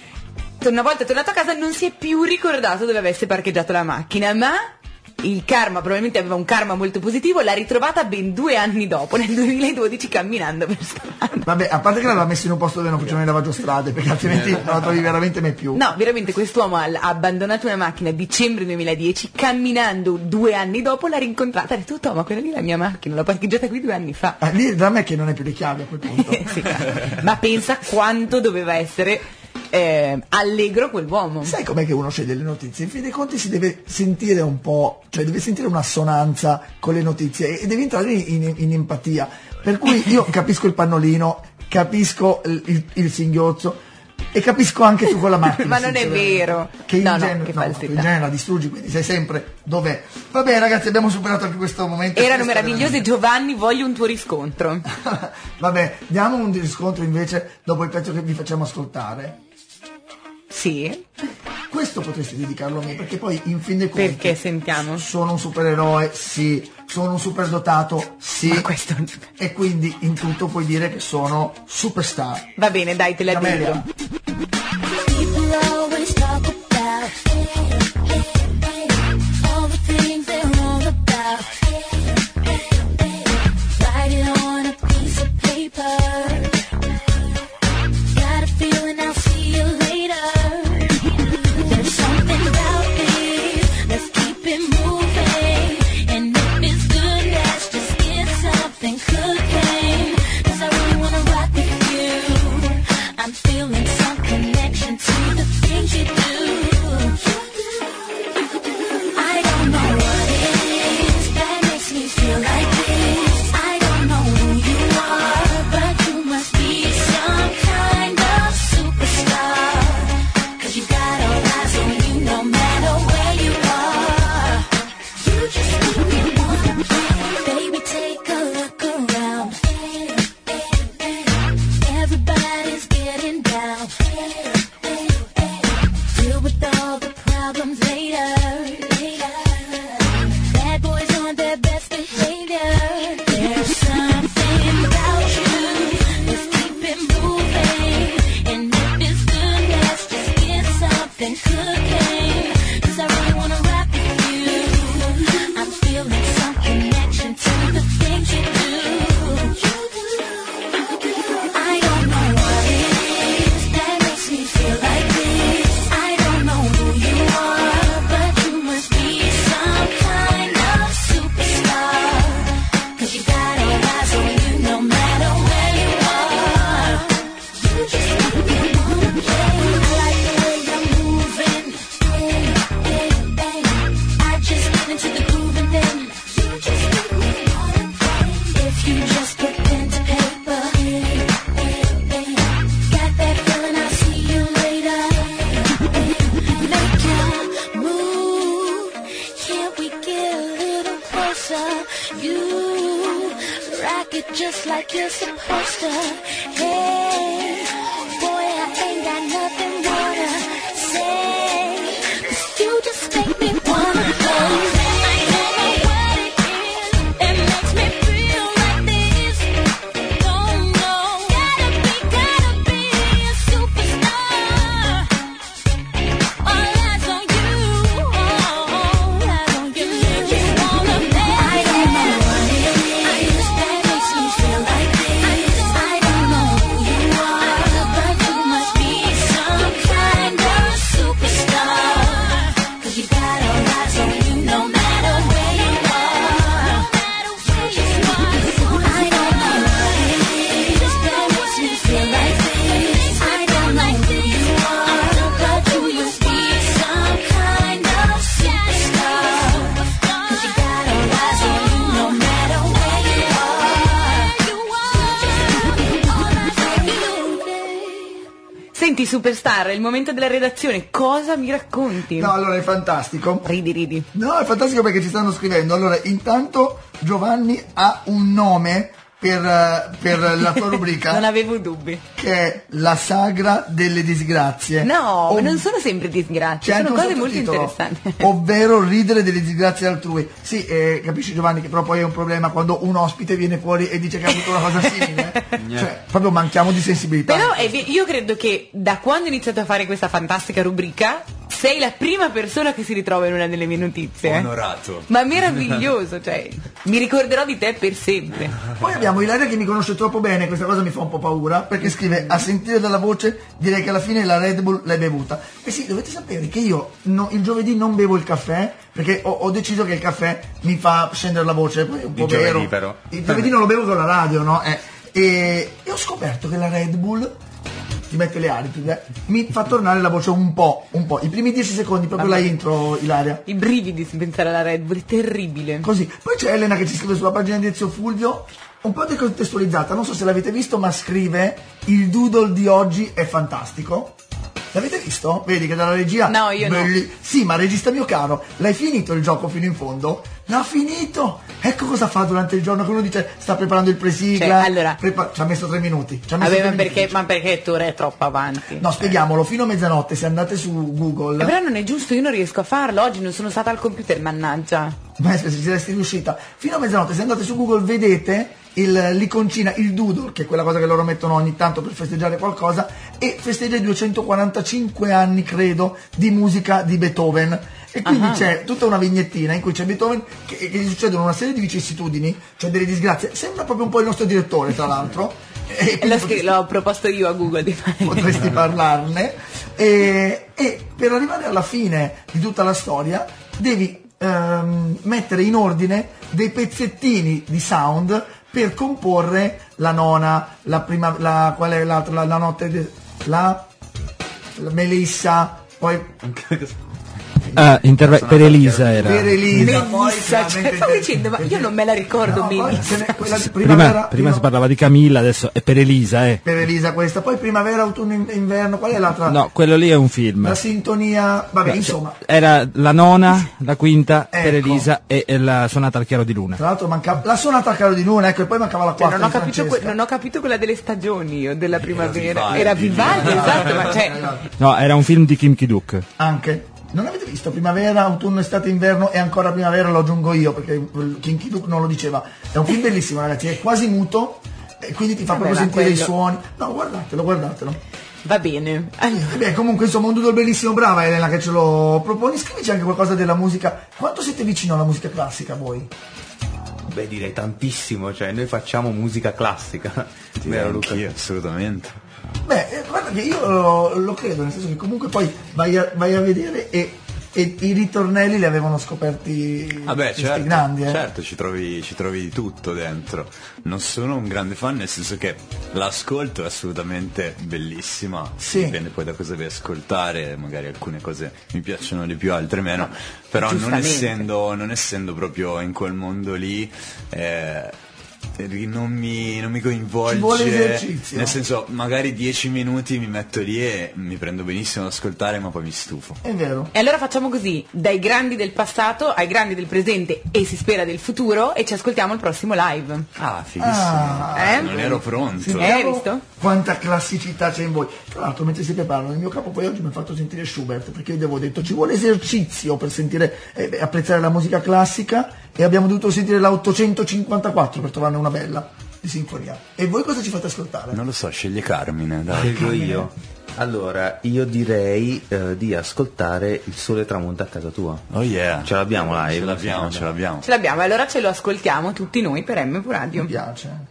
Speaker 4: Una volta tornato a casa non si è più ricordato dove avesse parcheggiato la macchina, ma il karma, probabilmente aveva un karma molto positivo, l'ha ritrovata ben 2 anni dopo, nel 2012, camminando per strada.
Speaker 3: Vabbè, a parte che l'aveva messo in un posto dove non facevano il lavaggio strade, perché altrimenti non la trovi veramente mai più.
Speaker 4: No, veramente quest'uomo ha abbandonato una macchina a dicembre 2010, camminando 2 anni dopo l'ha rincontrata, ha detto "Oh, ma quella lì è la mia macchina, l'ho parcheggiata qui 2 anni fa".
Speaker 3: Lì da me che non è più le chiavi a quel punto.
Speaker 4: Sì, ma pensa quanto doveva essere allegro quell'uomo.
Speaker 3: Sai com'è che uno sceglie le notizie? In fin dei conti si deve sentire un po', cioè deve sentire un'assonanza con le notizie e deve entrare in empatia. Per cui io capisco il pannolino, capisco il singhiozzo e capisco anche tu con la macchina.
Speaker 4: Ma non è
Speaker 3: sinceramente.
Speaker 4: vero.
Speaker 3: Che in
Speaker 4: No,
Speaker 3: genere,
Speaker 4: che
Speaker 3: no,
Speaker 4: falsità.
Speaker 3: in genere la distruggi, quindi sai sempre dov'è. Va bene ragazzi, abbiamo superato anche questo momento.
Speaker 4: Erano
Speaker 3: Questo
Speaker 4: meravigliose. Giovanni, voglio un tuo riscontro.
Speaker 3: Vabbè, diamo un riscontro invece dopo il pezzo che vi facciamo ascoltare.
Speaker 4: Sì,
Speaker 3: Questo potresti dedicarlo a me, perché poi in fin dei conti
Speaker 4: perché sentiamo.
Speaker 3: sono un supereroe, sì, sono un superdotato, sì,
Speaker 4: Ma questo
Speaker 3: e quindi in tutto puoi dire che sono superstar.
Speaker 4: va bene, dai, te la
Speaker 3: Camelia.
Speaker 4: dico.
Speaker 9: People always talk about all the things they're wrong about. Write it on a piece of paper. Got a feeling I'll see you later. There's something about it. Let's keep it moving. And if it's good, let's just get something cooking. 'Cause I really wanna rock with you. I'm feeling something. Everybody's getting down. Deal with all the problems later. Bad boys on their best behavior. There's something about you. Let's keep it moving. And if it's good, let's just get something cooking. 'Cause I really wanna rap with you. I'm feeling some connection to the things you do. I don't know what it is that makes me feel like this. I don't know who you are, but you must be some kind of superstar. 'Cause you got all eyes on you no matter where you are. You just make me wanna play. I like the way you're moving. I just get into the groove and then you just make me wanna play. If you just put pen to paper, got that feeling, I'll see you later. Make your move. Can't we get a little closer? You rock it just like you're supposed to. Hey, boy, I ain't got nothing more to say. 'Cause you just make me wanna play. I don't know what it is. It makes me feel like this. Don't know. Gotta be a superstar. All eyes on you. All eyes on you. Just wanna play. I don't know what it is that makes me feel like this. I don't know who you are, but you must be some kind of superstar. 'Cause you got all eyes on you no matter where you are. Just I don't know what it is that makes me feel like this. I don't know who you are, but you must be some kind of superstar. 'Cause you got all eyes on you no matter where you are.
Speaker 4: Senti Superstar, è il momento della redazione, cosa mi racconti?
Speaker 3: No, allora è fantastico.
Speaker 4: Ridi.
Speaker 3: No, è fantastico perché ci stanno scrivendo. Allora, intanto Giovanni ha un nome per la tua rubrica.
Speaker 4: Non avevo dubbi.
Speaker 3: Che è la sagra delle disgrazie.
Speaker 4: No, non sono sempre disgrazie,
Speaker 3: C'è
Speaker 4: sono
Speaker 3: anche un
Speaker 4: cose molto
Speaker 3: sottotitolo,
Speaker 4: interessanti.
Speaker 3: ovvero ridere delle disgrazie altrui. Sì, capisci Giovanni che però poi è un problema quando un ospite viene fuori e dice che ha avuto una cosa simile. Cioè, proprio manchiamo di sensibilità.
Speaker 4: Però io credo che da quando ho iniziato a fare questa fantastica rubrica sei la prima persona che si ritrova in una delle mie notizie.
Speaker 7: Onorato.
Speaker 4: Ma meraviglioso, cioè, mi ricorderò di te per sempre.
Speaker 3: Poi abbiamo Ilaria che mi conosce troppo bene, questa cosa mi fa un po' paura, perché scrive: a sentire dalla voce direi che alla fine la Red Bull l'hai bevuta. E sì, dovete sapere che io il giovedì non bevo il caffè, perché ho deciso che il caffè mi fa scendere la voce, poi è un po'
Speaker 8: Il
Speaker 3: vero.
Speaker 8: giovedì però.
Speaker 3: Il giovedì non lo bevo con la radio, no? E ho scoperto che la Red Bull ti mette le aride, mi fa tornare la voce un po'. I primi 10 secondi, proprio la intro, Ilaria.
Speaker 4: I brividi di pensare alla Red Bull, è terribile.
Speaker 3: Così. Poi c'è Elena che ci scrive sulla pagina di Ezio Fulvio, un po' decontestualizzata, non so se l'avete visto, ma scrive: il doodle di oggi è fantastico. L'avete visto? Vedi che dalla regia...
Speaker 4: No, io no.
Speaker 3: Sì, ma regista mio caro, l'hai finito il gioco fino in fondo? L'ha finito! Ecco cosa fa durante il giorno, che uno dice sta preparando il presigla.
Speaker 4: Cioè, allora...
Speaker 3: ci ha messo 3 minuti.
Speaker 4: Ma perché tu è troppo avanti?
Speaker 3: No, spieghiamolo, fino a mezzanotte, se andate su Google...
Speaker 4: Però non è giusto, io non riesco a farlo, oggi non sono stata al computer, mannaggia.
Speaker 3: Ma se ci saresti riuscita. Fino a mezzanotte, se andate su Google, vedete l'iconcina, il doodle, che è quella cosa che loro mettono ogni tanto per festeggiare qualcosa, e festeggia i 245 anni, credo, di musica di Beethoven. E quindi c'è tutta una vignettina in cui c'è Beethoven che gli succedono una serie di vicissitudini, cioè delle disgrazie. Sembra proprio un po' il nostro direttore, tra l'altro.
Speaker 4: L'ho proposto io a Google di fare.
Speaker 3: Potresti parlarne. E per arrivare alla fine di tutta la storia devi mettere in ordine dei pezzettini di sound per comporre la nona, la prima, qual è l'altra, la notte, la Melissa, poi
Speaker 2: Per Elisa era.
Speaker 3: Per Elisa, poi
Speaker 4: Melissa, cioè, stavo dicendo, ma io non me la ricordo Melissa.
Speaker 2: Prima si parlava di Camilla, adesso è per Elisa,
Speaker 3: Per Elisa questa, poi primavera, autunno, inverno, qual è l'altra?
Speaker 2: No, quello lì è un film.
Speaker 3: La sintonia, vabbè, insomma.
Speaker 2: Era la nona, la quinta per
Speaker 3: Ecco.
Speaker 2: Elisa e la sonata al chiaro di luna.
Speaker 3: Tra l'altro mancava la sonata al chiaro di luna, ecco, e poi mancava la quarta.
Speaker 4: Non ho, capito
Speaker 3: Francesca.
Speaker 4: non ho capito quella delle stagioni io, della primavera. Era Vivaldi, esatto, ma cioè,
Speaker 2: No, era un film di Kim Ki-duk.
Speaker 3: Anche. Non avete visto primavera, autunno, estate, inverno e ancora primavera, lo aggiungo io perché Kim Ki-duk non lo diceva. È un film bellissimo, ragazzi, è quasi muto e quindi ti fa proprio sentire i suoni. No, guardatelo.
Speaker 4: va bene.
Speaker 3: Beh, comunque insomma un doodle bellissimo, brava Elena che ce lo proponi. Scrivici anche qualcosa della musica. Quanto siete vicino alla musica classica voi?
Speaker 8: Beh, direi tantissimo, cioè noi facciamo musica classica. Vero Luca?
Speaker 7: Anch'io, assolutamente.
Speaker 3: Beh, guarda che io lo credo, nel senso che comunque poi vai a vedere e i ritornelli li avevano scoperti questi grandi.
Speaker 7: Certo, ci trovi di tutto dentro. Non sono un grande fan, nel senso che l'ascolto è assolutamente bellissima.
Speaker 3: Sì.
Speaker 7: Dipende poi da cosa devi ascoltare, magari alcune cose mi piacciono di più, altre meno. Però non essendo proprio in quel mondo lì, non mi coinvolge.
Speaker 3: Ci vuole esercizio.
Speaker 7: Nel senso, magari 10 minuti mi metto lì e mi prendo benissimo ad ascoltare, ma poi mi stufo.
Speaker 3: È vero.
Speaker 4: E allora facciamo così, dai grandi del passato ai grandi del presente e si spera del futuro, e ci ascoltiamo il prossimo live.
Speaker 7: Ah, fighissimo. Non ero pronto.
Speaker 3: Sentiamo
Speaker 4: visto?
Speaker 3: Quanta classicità c'è in voi. Tra l'altro mentre si preparano, il mio capo poi oggi mi ha fatto sentire Schubert, perché io ho detto ci vuole esercizio per sentire apprezzare la musica classica, e abbiamo dovuto sentire la 854 per trovarne una bella di sinfonia. E voi cosa ci fate ascoltare?
Speaker 7: Non lo so, sceglie Carmine, dai.
Speaker 8: Scelgo io. Allora, io direi di ascoltare Il sole tramonta a casa tua.
Speaker 7: Oh yeah.
Speaker 8: Ce l'abbiamo live?
Speaker 7: Ce l'abbiamo.
Speaker 4: Ce l'abbiamo, allora ce lo ascoltiamo tutti noi per MV Radio.
Speaker 3: Mi piace.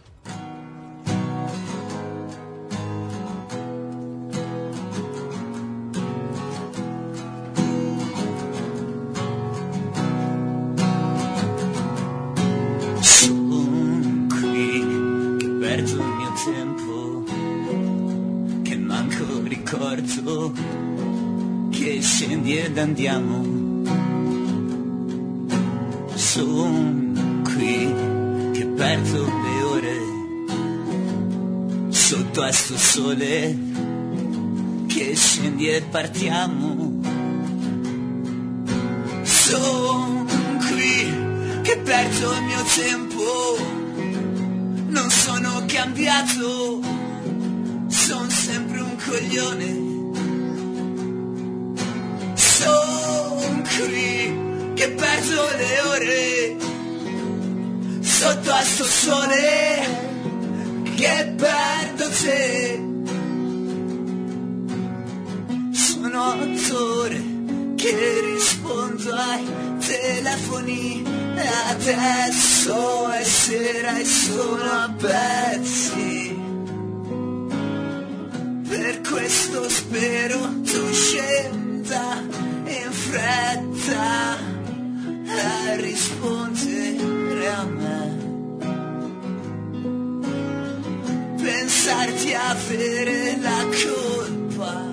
Speaker 6: Che scendi ed andiamo, son qui che perdo le ore sotto a sto sole, che scendi e partiamo, son qui che perdo il mio tempo, non sono cambiato, son sempre un coglione. Son qui che perdo le ore sotto a sto sole, che perdo te. Sono 8 ore che rispondo ai telefoni, adesso è sera e sono a pezzi. Per questo spero tu scenda in fretta a rispondere a me. Pensarti a avere la colpa,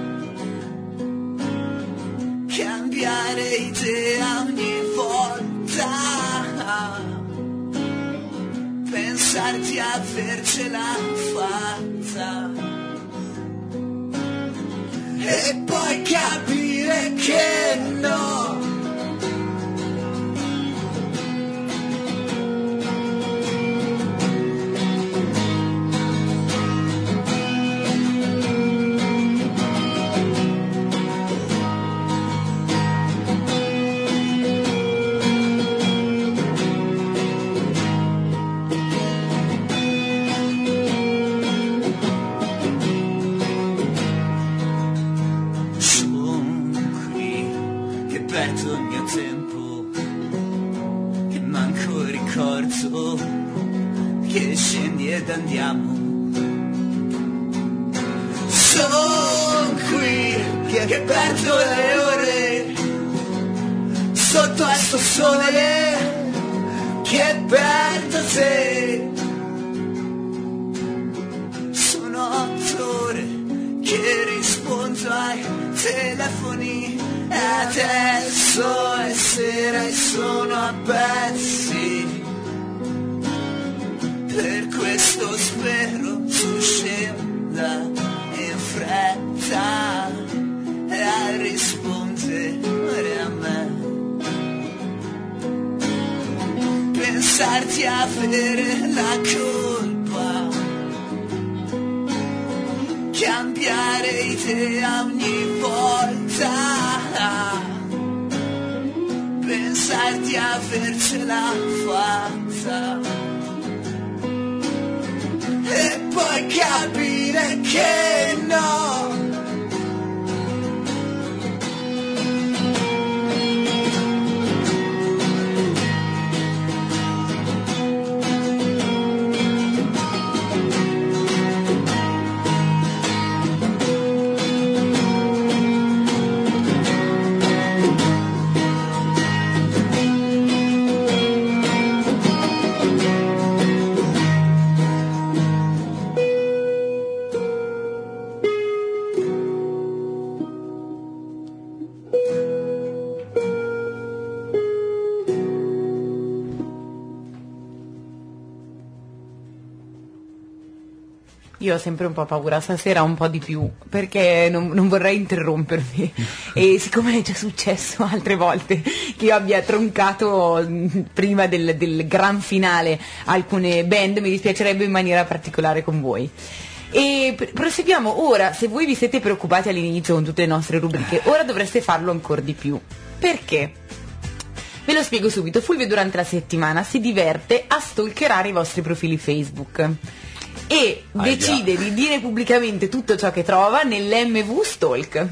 Speaker 6: cambiare idea ogni volta, pensarti a avercela fatta e poi capire che no. Che scendi ed andiamo, son qui che perdo le ore sotto a sto sole, che perdo te. Sono 8 ore che rispondo ai telefoni, adesso so è sera e sono a pezzi, per questo spero tu scenda in fretta a rispondere a me. Pensarti a avere la colpa, cambiare idea ogni volta, pensarti a avercela fatta e poi capire che no.
Speaker 4: Io ho sempre un po' paura, stasera un po' di più, perché non vorrei interrompervi. E siccome è già successo altre volte che io abbia troncato prima del gran finale alcune band, mi dispiacerebbe in maniera particolare con voi. E proseguiamo ora. Se voi vi siete preoccupati all'inizio con tutte le nostre rubriche, ora dovreste farlo ancora di più. Perché? Ve lo spiego subito. Fulvio durante la settimana si diverte a stalkerare i vostri profili Facebook e decide di dire pubblicamente tutto ciò che trova nell'MV Stalk.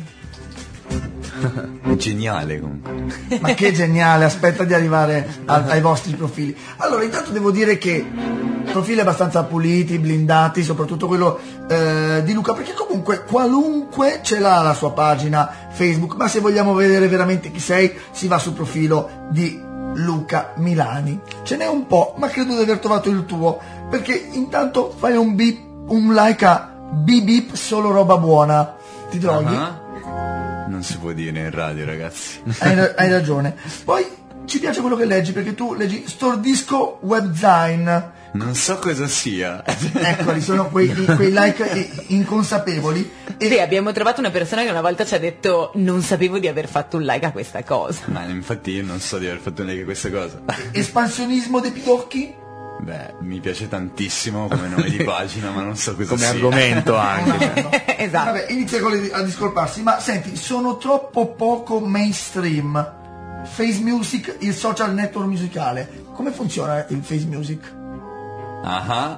Speaker 7: Geniale comunque.
Speaker 3: Ma che geniale, aspetta di arrivare ai vostri profili. Allora, intanto devo dire che profili abbastanza puliti, blindati, soprattutto quello di Luca, perché comunque qualunque ce l'ha la sua pagina Facebook, ma se vogliamo vedere veramente chi sei, si va sul profilo di Luca Milani. Ce n'è un po', ma credo di aver trovato il tuo, perché intanto fai un like a Bip Bip solo roba buona. Ti droghi?
Speaker 7: Non si può dire in radio, ragazzi.
Speaker 3: Hai ragione. Poi ci piace quello che leggi, perché tu leggi Stordisco Webzine.
Speaker 7: Non so cosa sia.
Speaker 3: Eccoli, sono quei like inconsapevoli.
Speaker 4: Sì, abbiamo trovato una persona che una volta ci ha detto: non sapevo di aver fatto un like a questa cosa.
Speaker 7: Ma infatti io non so di aver fatto un like a questa cosa.
Speaker 3: Espansionismo dei pidocchi?
Speaker 7: Beh, mi piace tantissimo come nome di pagina, ma non so cosa
Speaker 8: come
Speaker 7: sia.
Speaker 8: argomento anche.
Speaker 4: Esatto.
Speaker 3: Vabbè, inizia a discolparsi, ma senti, sono troppo poco mainstream. Face Music, il social network musicale. Come funziona il Face Music?
Speaker 7: Ah.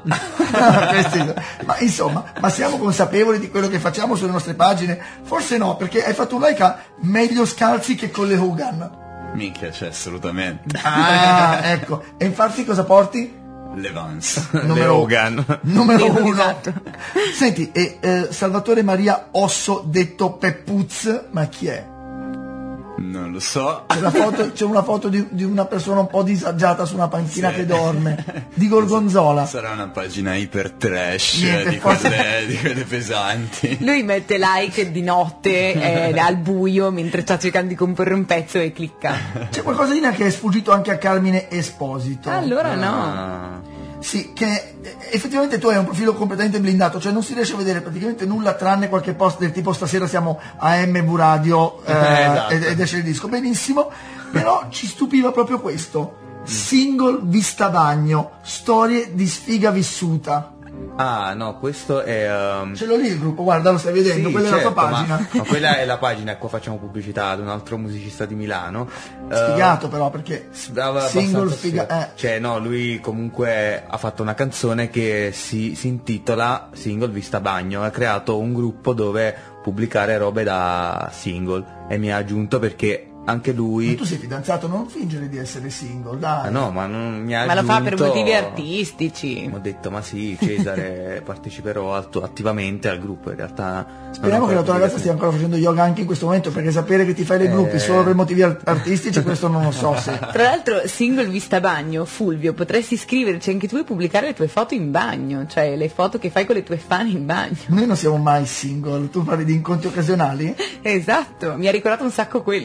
Speaker 3: Ma insomma, ma siamo consapevoli di quello che facciamo sulle nostre pagine? Forse no, perché hai fatto un like a Meglio scalzi che con le Hogan.
Speaker 7: Minchia, c'è assolutamente.
Speaker 3: Ah, ecco. E infatti cosa porti?
Speaker 7: Le Vans.
Speaker 3: Numero 1.
Speaker 4: Esatto.
Speaker 3: Senti, Salvatore Maria Osso detto Peppuz, ma chi è?
Speaker 7: Non lo so.
Speaker 3: C'è una foto di una persona un po' disagiata su una panchina che dorme, di Gorgonzola.
Speaker 7: Sarà una pagina iper trash,
Speaker 3: Niente,
Speaker 7: di quelle pesanti.
Speaker 4: Lui mette like di notte al buio mentre sta cercando di comporre un pezzo e clicca.
Speaker 3: C'è qualcosina che è sfuggito anche a Carmine Esposito.
Speaker 4: Allora no.
Speaker 3: Sì, che effettivamente tu hai un profilo completamente blindato, cioè non si riesce a vedere praticamente nulla tranne qualche post del tipo stasera siamo a MV Radio
Speaker 8: Esatto.
Speaker 3: ed esce il disco. Benissimo, però ci stupiva proprio questo. Single Vista Bagno, storie di sfiga vissuta.
Speaker 8: Ah no, questo è
Speaker 3: Ce l'ho lì il gruppo, guarda, lo stai vedendo,
Speaker 8: sì,
Speaker 3: quella
Speaker 8: certo,
Speaker 3: è la tua pagina.
Speaker 8: ma quella è la pagina, qua facciamo pubblicità ad un altro musicista di Milano.
Speaker 3: Sfigato però, perché single figa...
Speaker 8: Cioè no, lui comunque ha fatto una canzone che si intitola Single Vista Bagno, ha creato un gruppo dove pubblicare robe da single e mi ha aggiunto perché anche lui...
Speaker 3: Ma tu sei fidanzato, non fingere di essere single, dai.
Speaker 8: Ah no, ma non mi ha
Speaker 4: Ma
Speaker 8: aggiunto...
Speaker 4: lo fa per motivi artistici.
Speaker 8: Ho detto, ma sì, Cesare, parteciperò attivamente al gruppo, in realtà...
Speaker 3: Speriamo che la tua ragazza stia ancora facendo yoga anche in questo momento, perché sapere che ti fai le gruppi solo per motivi artistici, questo non lo so se...
Speaker 4: Tra l'altro, Single Vista Bagno, Fulvio, potresti scriverci anche tu e pubblicare le tue foto in bagno, cioè le foto che fai con le tue fan in bagno.
Speaker 3: Noi non siamo mai single, tu parli di incontri occasionali?
Speaker 4: Esatto, mi ha ricordato un sacco quello.
Speaker 3: Ce n'è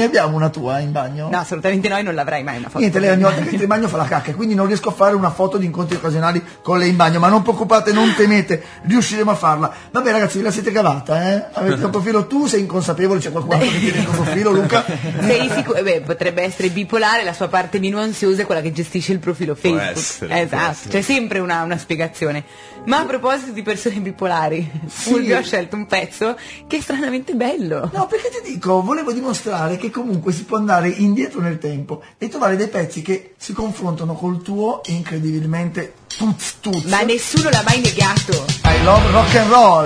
Speaker 3: abbiamo una tua in bagno?
Speaker 4: No, assolutamente no, e non l'avrai mai una foto.
Speaker 3: Niente, lei ogni volta che entra in bagno fa la cacca, quindi non riesco a fare una foto di incontri occasionali con lei in bagno, ma non preoccupate, non temete, riusciremo a farla. Vabbè ragazzi, ve la siete cavata, eh? Avete un profilo, tu sei inconsapevole, c'è qualcuno che tiene il tuo profilo, Luca?
Speaker 4: Sei sicuro? Beh, potrebbe essere bipolare, la sua parte meno ansiosa è quella che gestisce il profilo Facebook.
Speaker 7: essere, può
Speaker 4: Esatto,
Speaker 7: essere.
Speaker 4: c'è sempre una spiegazione. Ma a proposito di persone bipolari, Fulvio ha scelto un pezzo che è stranamente bello.
Speaker 3: No, perché ti dico, volevo dimostrare che comunque si può andare indietro nel tempo e trovare dei pezzi che si confrontano col tuo incredibilmente tuz.
Speaker 4: Ma nessuno l'ha mai negato.
Speaker 3: I love rock and roll.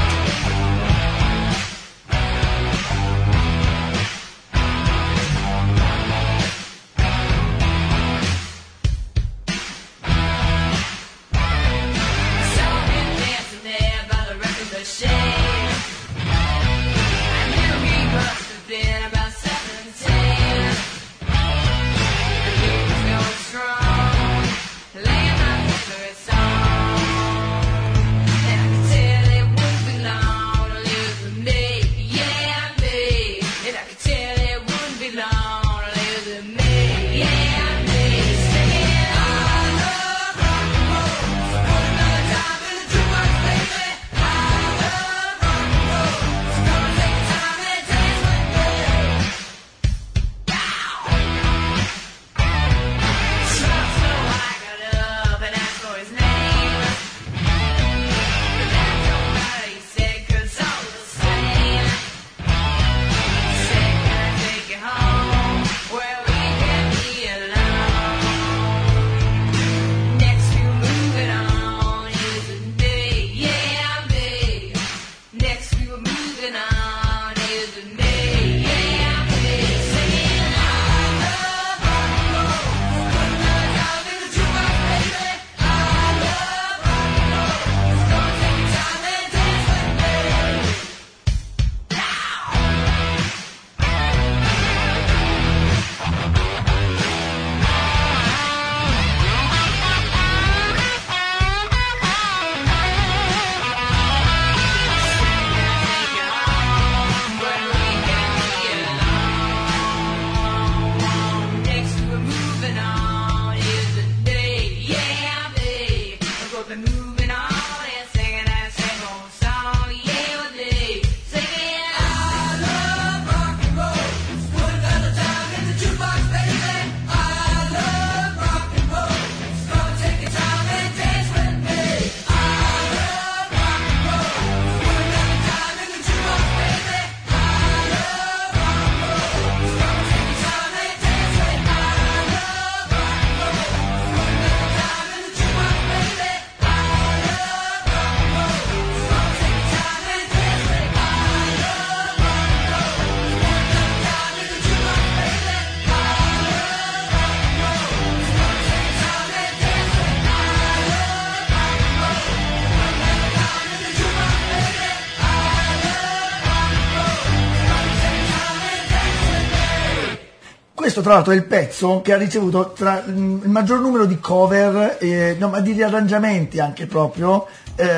Speaker 3: Questo tra l'altro è il pezzo che ha ricevuto il maggior numero di cover, no, ma di riarrangiamenti anche proprio,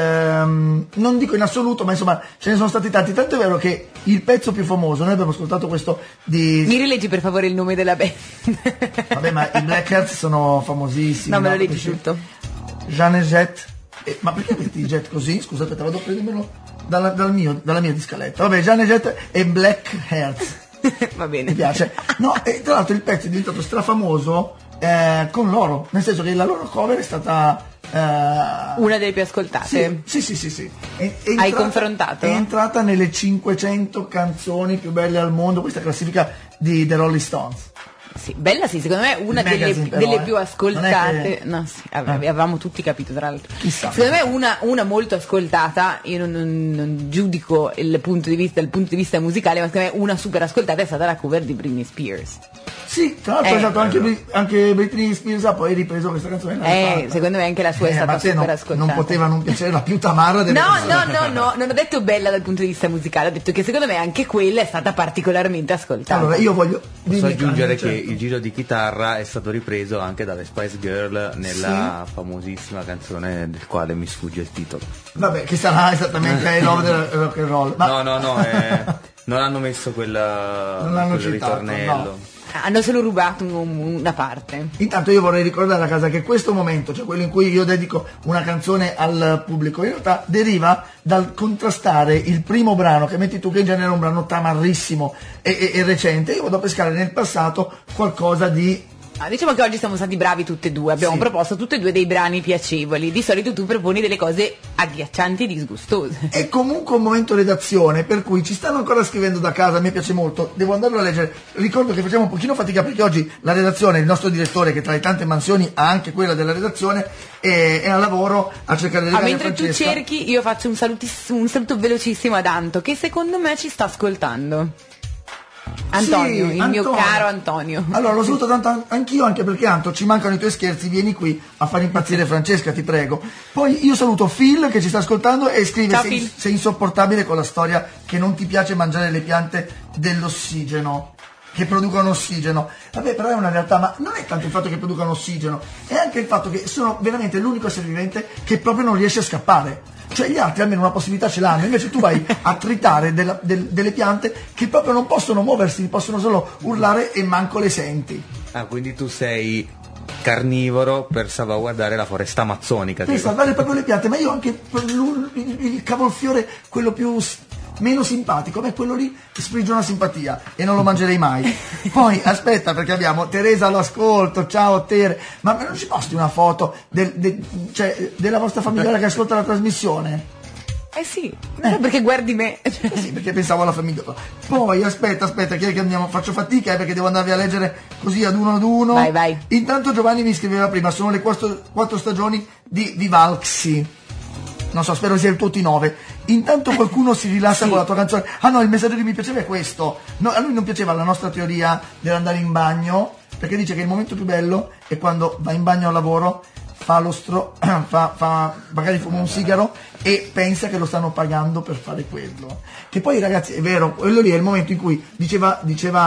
Speaker 3: non dico in assoluto, ma insomma ce ne sono stati tanti, tanto è vero che il pezzo più famoso, noi abbiamo ascoltato questo di...
Speaker 4: Mi rileggi per favore il nome della band?
Speaker 3: Vabbè, ma i Blackhearts sono famosissimi.
Speaker 4: No, me lo
Speaker 3: no?
Speaker 4: leggi tutto.
Speaker 3: Jeanne Jett. Ma perché metti Jet così? Scusate, vado a prendermelo dalla mia di scaletta. Vabbè, Jeanne Jett e Blackhearts.
Speaker 4: Va bene.
Speaker 3: Mi piace. No, e tra l'altro il pezzo è diventato strafamoso con loro, nel senso che la loro cover è stata
Speaker 4: una delle più ascoltate.
Speaker 3: Sì.
Speaker 4: Hai confrontato?
Speaker 3: È entrata nelle 500 canzoni più belle al mondo, questa classifica di The Rolling Stones.
Speaker 4: Sì, bella sì, secondo me è una delle più ascoltate. No, sì, avevamo tutti capito tra l'altro.
Speaker 3: Chissà.
Speaker 4: Secondo me una molto ascoltata, io non giudico dal punto di vista musicale, ma secondo me una super ascoltata è stata la cover di Britney Spears.
Speaker 3: Sì, tra l'altro esatto, anche Britney Spears ha poi ripreso questa canzone.
Speaker 4: Secondo me anche la sua è stata super ascoltata.
Speaker 3: Non poteva non piacere la più tamarra delle
Speaker 4: No, non ho detto bella dal punto di vista musicale, ho detto che secondo me anche quella è stata particolarmente ascoltata.
Speaker 3: Allora io voglio
Speaker 8: aggiungere che il giro di chitarra è stato ripreso anche dalle Spice Girl nella famosissima canzone del quale mi sfugge il titolo.
Speaker 3: Vabbè, che sarà esattamente I Love the Rock and Roll.
Speaker 8: No, Non hanno messo
Speaker 3: Non l'hanno
Speaker 8: quel
Speaker 3: citato,
Speaker 8: ritornello.
Speaker 3: no.
Speaker 4: Hanno solo rubato una parte.
Speaker 3: Intanto io vorrei ricordare a casa che questo momento, cioè quello in cui io dedico una canzone al pubblico, in realtà deriva dal contrastare il primo brano, che metti tu, che in genere è un brano tamarrissimo e recente. Io vado a pescare nel passato qualcosa di...
Speaker 4: Diciamo che oggi siamo stati bravi tutte e due, abbiamo
Speaker 3: Sì.
Speaker 4: proposto tutte e due dei brani piacevoli. Di solito tu proponi delle cose agghiaccianti e disgustose.
Speaker 3: È comunque un momento redazione, per cui ci stanno ancora scrivendo da casa, mi piace molto, devo andarlo a leggere. Ricordo che facciamo un pochino fatica perché oggi la redazione, il nostro direttore, che tra le tante mansioni ha anche quella della redazione, è al lavoro a cercare di legare
Speaker 4: Mentre tu
Speaker 3: Francesca.
Speaker 4: cerchi, io faccio un saluto velocissimo ad Anto, che secondo me ci sta ascoltando. Antonio,
Speaker 3: Sì,
Speaker 4: il mio
Speaker 3: Antonio.
Speaker 4: caro Antonio.
Speaker 3: Allora lo saluto tanto anch'io, anche perché Anto, ci mancano i tuoi scherzi, vieni qui a far impazzire Francesca, ti prego. Poi io saluto Phil che ci sta ascoltando e scrive:
Speaker 4: Ciao,
Speaker 3: sei,
Speaker 4: Phil.
Speaker 3: sei insopportabile con la storia che non ti piace mangiare le piante dell'ossigeno, che producono ossigeno. Vabbè, però è una realtà, ma non è tanto il fatto che producano ossigeno, è anche il fatto che sono veramente l'unico essere vivente che proprio non riesce a scappare. Cioè gli altri almeno una possibilità ce l'hanno, invece tu vai a tritare delle piante che proprio non possono muoversi, possono solo urlare e manco le senti.
Speaker 8: Ah, quindi tu sei carnivoro per salvaguardare la foresta amazzonica.
Speaker 3: Per
Speaker 8: tipo.
Speaker 3: salvare proprio le piante, ma io anche il cavolfiore, quello più meno simpatico, beh, quello lì sprigiona simpatia e non lo mangerei mai. Poi aspetta, perché abbiamo Teresa all'ascolto, ciao Tere, ma non ci posti una foto cioè, della vostra famiglia che ascolta la trasmissione?
Speaker 4: Eh sì, perché guardi me.
Speaker 3: Sì, perché pensavo alla famiglia. Poi aspetta, chi è che andiamo? Faccio fatica perché devo andarvi a leggere così ad uno.
Speaker 4: Vai.
Speaker 3: Intanto Giovanni mi scriveva prima, sono le 4 stagioni di Vivalxi. Non so, spero sia il tutti 9. Intanto qualcuno si rilassa
Speaker 4: Sì.
Speaker 3: con la tua canzone. Ah no, il messaggio che mi piaceva è questo. No, a lui non piaceva la nostra teoria dell'andare in bagno, perché dice che il momento più bello è quando va in bagno al lavoro, fa magari fuma un sigaro e pensa che lo stanno pagando per fare quello. Che poi ragazzi, è vero, quello lì è il momento in cui diceva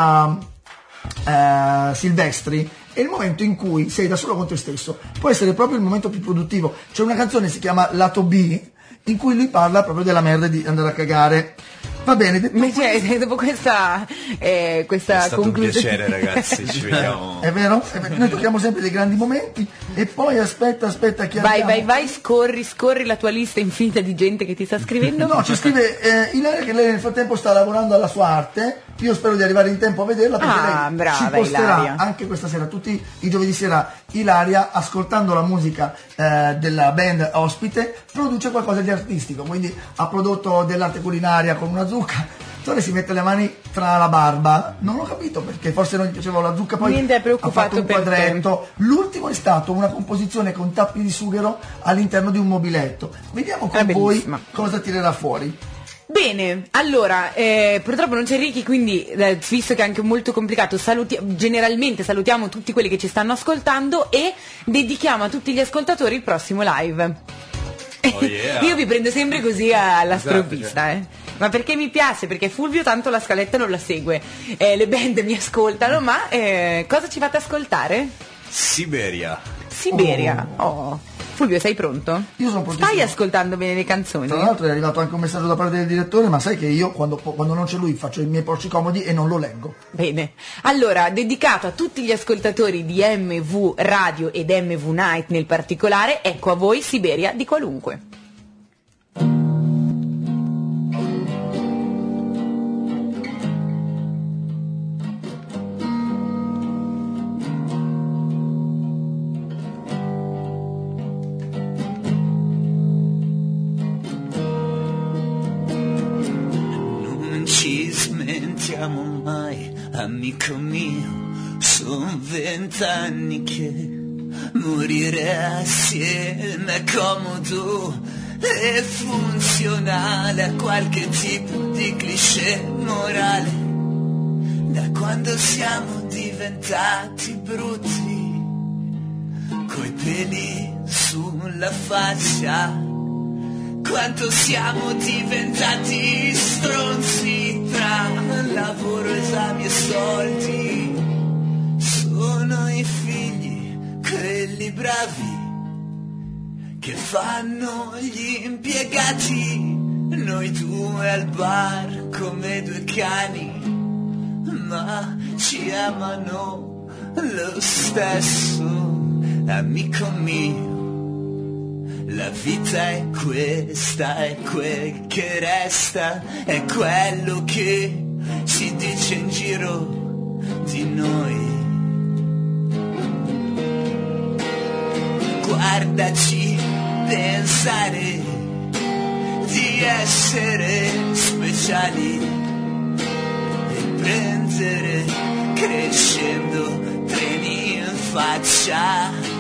Speaker 3: Silvestri, è il momento in cui sei da solo con te stesso, può essere proprio il momento più produttivo. C'è una canzone, si chiama Lato B, in cui lui parla proprio della merda di andare a cagare. Va bene, detto questo,
Speaker 4: Dopo questa
Speaker 7: È stato un
Speaker 4: conclusione.
Speaker 7: piacere, ragazzi, ci vediamo.
Speaker 3: è vero? Noi tocchiamo sempre dei grandi momenti. E poi aspetta che
Speaker 4: Vai, scorri la tua lista infinita di gente che ti sta scrivendo.
Speaker 3: No, ci scrive Ilaria che lei nel frattempo sta lavorando alla sua arte. Io spero di arrivare in tempo a vederla perché lei
Speaker 4: brava,
Speaker 3: ci posterà
Speaker 4: Ilaria.
Speaker 3: anche questa sera, tutti i giovedì sera. Ilaria, ascoltando la musica della band ospite, produce qualcosa di artistico, quindi ha prodotto dell'arte culinaria con una zucca. Tore si mette le mani tra la barba, non l'ho capito perché forse non gli piaceva la zucca, poi
Speaker 4: Niente, è
Speaker 3: ha
Speaker 4: preoccupato
Speaker 3: fatto un
Speaker 4: per te.
Speaker 3: quadretto. L'ultimo è stato una composizione con tappi di sughero all'interno di un mobiletto. Vediamo con voi
Speaker 4: bellissima.
Speaker 3: cosa tirerà fuori.
Speaker 4: Bene, allora, purtroppo non c'è Ricky, quindi visto che è anche molto complicato, generalmente salutiamo tutti quelli che ci stanno ascoltando e dedichiamo a tutti gli ascoltatori il prossimo live.
Speaker 7: Oh, yeah.
Speaker 4: Io vi prendo sempre così alla
Speaker 8: Esatto,
Speaker 4: sprovvista, ma perché mi piace, perché Fulvio tanto la scaletta non la segue, le band mi ascoltano, ma cosa ci fate ascoltare?
Speaker 7: Siberia.
Speaker 4: Siberia. Oh. Fulvio, sei pronto?
Speaker 3: Io sono prontissimo.
Speaker 4: Stai ascoltando bene le canzoni?
Speaker 3: Tra l'altro è arrivato anche un messaggio da parte del direttore, ma sai che io quando non c'è lui faccio i miei porci comodi e non lo leggo.
Speaker 4: Bene, allora, dedicato a tutti gli ascoltatori di MV Radio ed MV Night nel particolare, ecco a voi Siberia di qualunque.
Speaker 6: Non ci smentiamo mai, amico mio, sono 20 anni che morire assieme è comodo e funzionale a qualche tipo di cliché morale. Da quando siamo diventati brutti, coi peli sulla faccia, quanto siamo diventati stronzi tra lavoro, esami e soldi. Sono i figli, quelli bravi, che fanno gli impiegati, noi due al bar come due cani, ma ci amano lo stesso, amico mio. La vita è questa, è quel che resta, è quello che si dice in giro di noi. Guardaci pensare di essere speciali e prendere crescendo treni in faccia.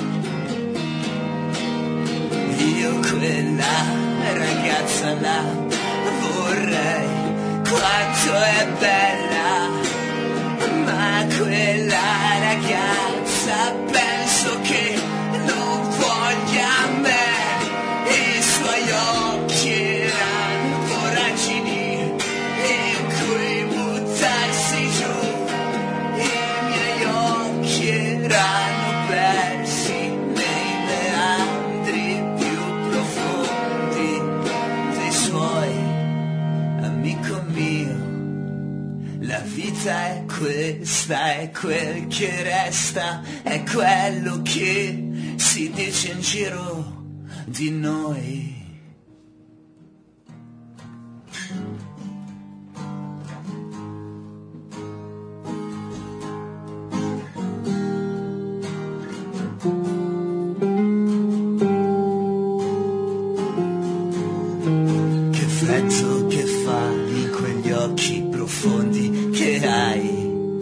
Speaker 6: Io quella ragazza là vorrei, quanto è bella, ma quella ragazza penso che non voglia me. I suoi occhi erano voragini in cui buttarsi giù, i miei occhi erano persi nei meandri più profondi dei suoi, amico mio. La vita è questa, è quel che resta, è quello che si dice in giro di noi. Che freddo che fa in quegli occhi profondi che hai.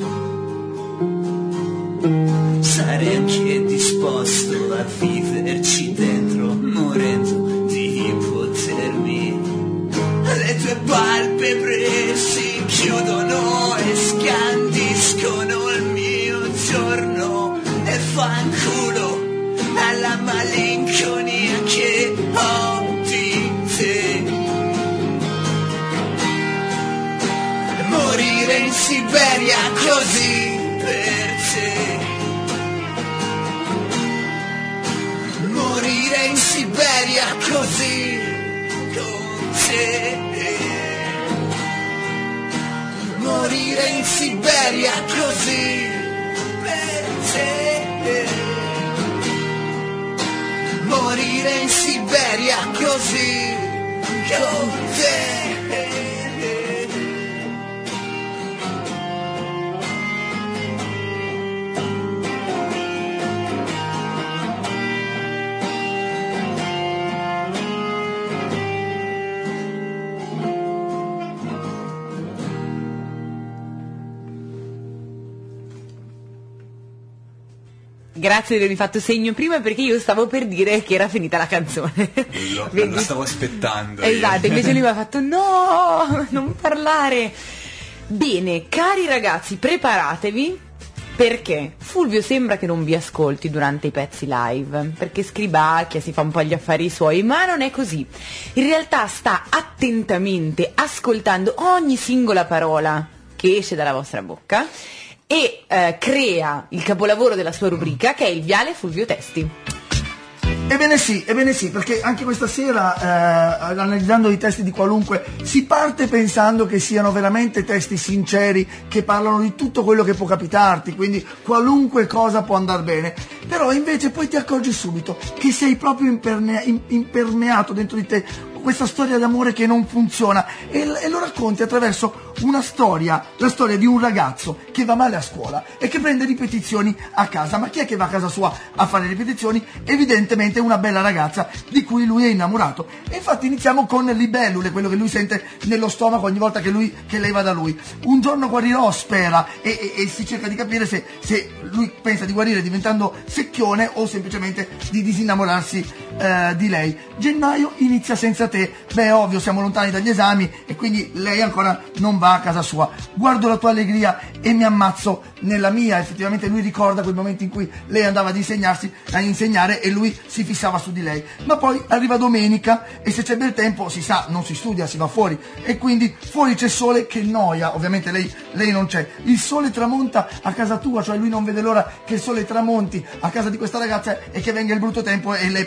Speaker 6: Sarei anche disposto a viverci dentro, morendo di ipotermia. Le tue palpebre si chiudono e scandiscono il mio giorno, e fanculo alla malinconia che ho di te. Morire in Siberia così per te. Morire in Siberia così con te. Morire in Siberia così per te. Morire in Siberia così con te.
Speaker 4: Grazie di avermi fatto segno prima, perché io stavo per dire che era finita la canzone.
Speaker 7: Lo stavo aspettando.
Speaker 4: Esatto, invece lui mi ha fatto no, non parlare. Bene, cari ragazzi, preparatevi, perché Fulvio sembra che non vi ascolti durante i pezzi live, perché scribacchia, si fa un po' gli affari suoi, ma non è così. In realtà sta attentamente ascoltando ogni singola parola che esce dalla vostra bocca e crea il capolavoro della sua rubrica, che è il Viale Fulvio Testi.
Speaker 3: Ebbene sì, perché anche questa sera, analizzando i testi di qualunque, si parte pensando che siano veramente testi sinceri, che parlano di tutto quello che può capitarti, quindi qualunque cosa può andare bene. Però invece poi ti accorgi subito che sei proprio impermeato dentro di te questa storia d'amore che non funziona, e lo racconti attraverso una storia, la storia di un ragazzo che va male a scuola e che prende ripetizioni a casa. Ma chi è che va a casa sua a fare ripetizioni? Evidentemente una bella ragazza di cui lui è innamorato. E infatti iniziamo con libellule, quello che lui sente nello stomaco ogni volta che lei va da lui. Un giorno guarirò, spera, e si cerca di capire se lui pensa di guarire diventando secchione o semplicemente di disinnamorarsi di lei. Gennaio inizia senza te. Beh, ovvio, siamo lontani dagli esami e quindi lei ancora non va a casa sua. Guardo la tua allegria e mi ammazzo nella mia. Effettivamente lui ricorda quel momento in cui lei andava ad insegnare e lui si fissava su di lei. Ma poi arriva domenica e se c'è bel tempo, si sa, non si studia, si va fuori, e quindi fuori c'è sole, che noia. Ovviamente lei non c'è. Il sole tramonta a casa tua, cioè lui non vede l'ora che il sole tramonti a casa di questa ragazza e che venga il brutto tempo e lei possa tornare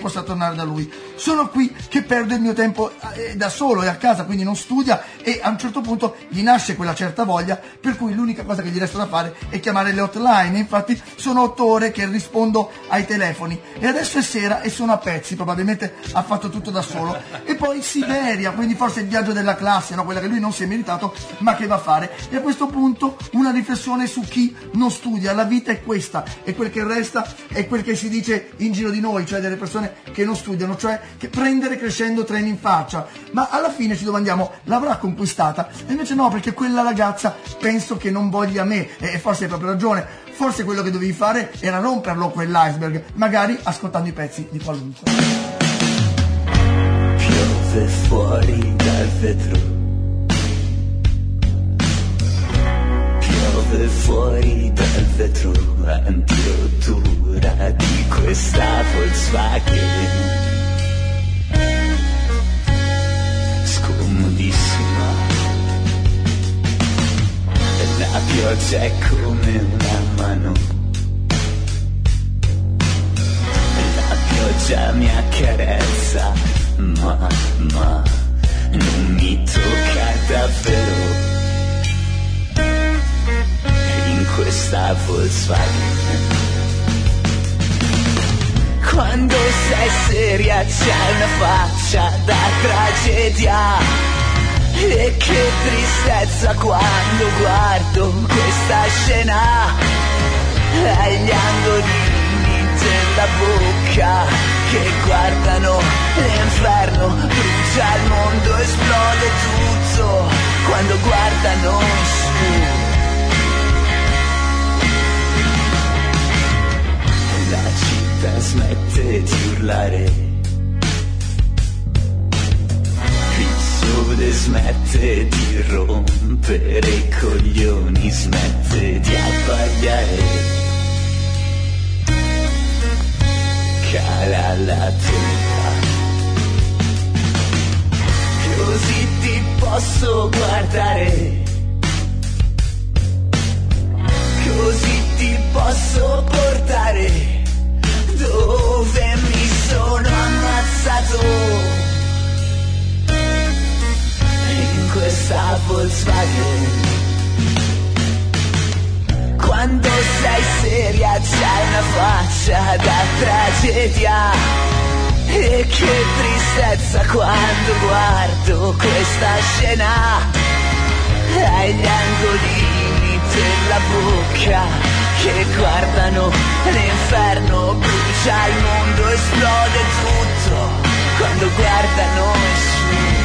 Speaker 3: tornare da lui. Sono qui che perdo il mio tempo da solo e a casa, quindi non studia, e a un certo punto gli nasce quella certa voglia, per cui l'unica cosa che gli resta da fare è chiamare le hotline. Infatti sono 8 ore che rispondo ai telefoni e adesso è sera e sono a pezzi, probabilmente ha fatto tutto da solo. E poi Siberia, quindi forse il viaggio della classe, no? Quella che lui non si è meritato ma che va a fare. E a questo punto una riflessione su chi non studia. La vita è questa, e quel che resta è quel che si dice in giro di noi, cioè delle persone che non studiano, cioè che prendere crescendo treni in faccia. Ma alla fine ci domandiamo, l'avrà conquistata? E invece no, perché quella ragazza penso che non voglia me, e forse hai proprio ragione. Forse quello che dovevi fare era romperlo quell'iceberg, magari ascoltando i pezzi di Qualunque.
Speaker 6: Piove fuori dal vetro, piove fuori dal vetro antirottura di questa Volkswagen scomodissima. La pioggia è come una mano, la pioggia mi accarezza, ma non mi tocca davvero in questa Volkswagen. Quando sei seria c'hai una faccia da tragedia, e che tristezza quando guardo questa scena, agli angolini della bocca che guardano l'inferno, brucia il mondo, esplode tutto quando guardano su. La città smette di urlare, il sole smette di rompere i coglioni, smette di abbagliare, cala la terra. Così ti posso guardare, così ti posso portare dove mi sono ammazzato, in questa Volkswagen. Quando sei seria c'hai una faccia da tragedia, e che tristezza quando guardo questa scena, agli angolini della bocca che guardano l'inferno, brucia il mondo, esplode tutto quando guardano su.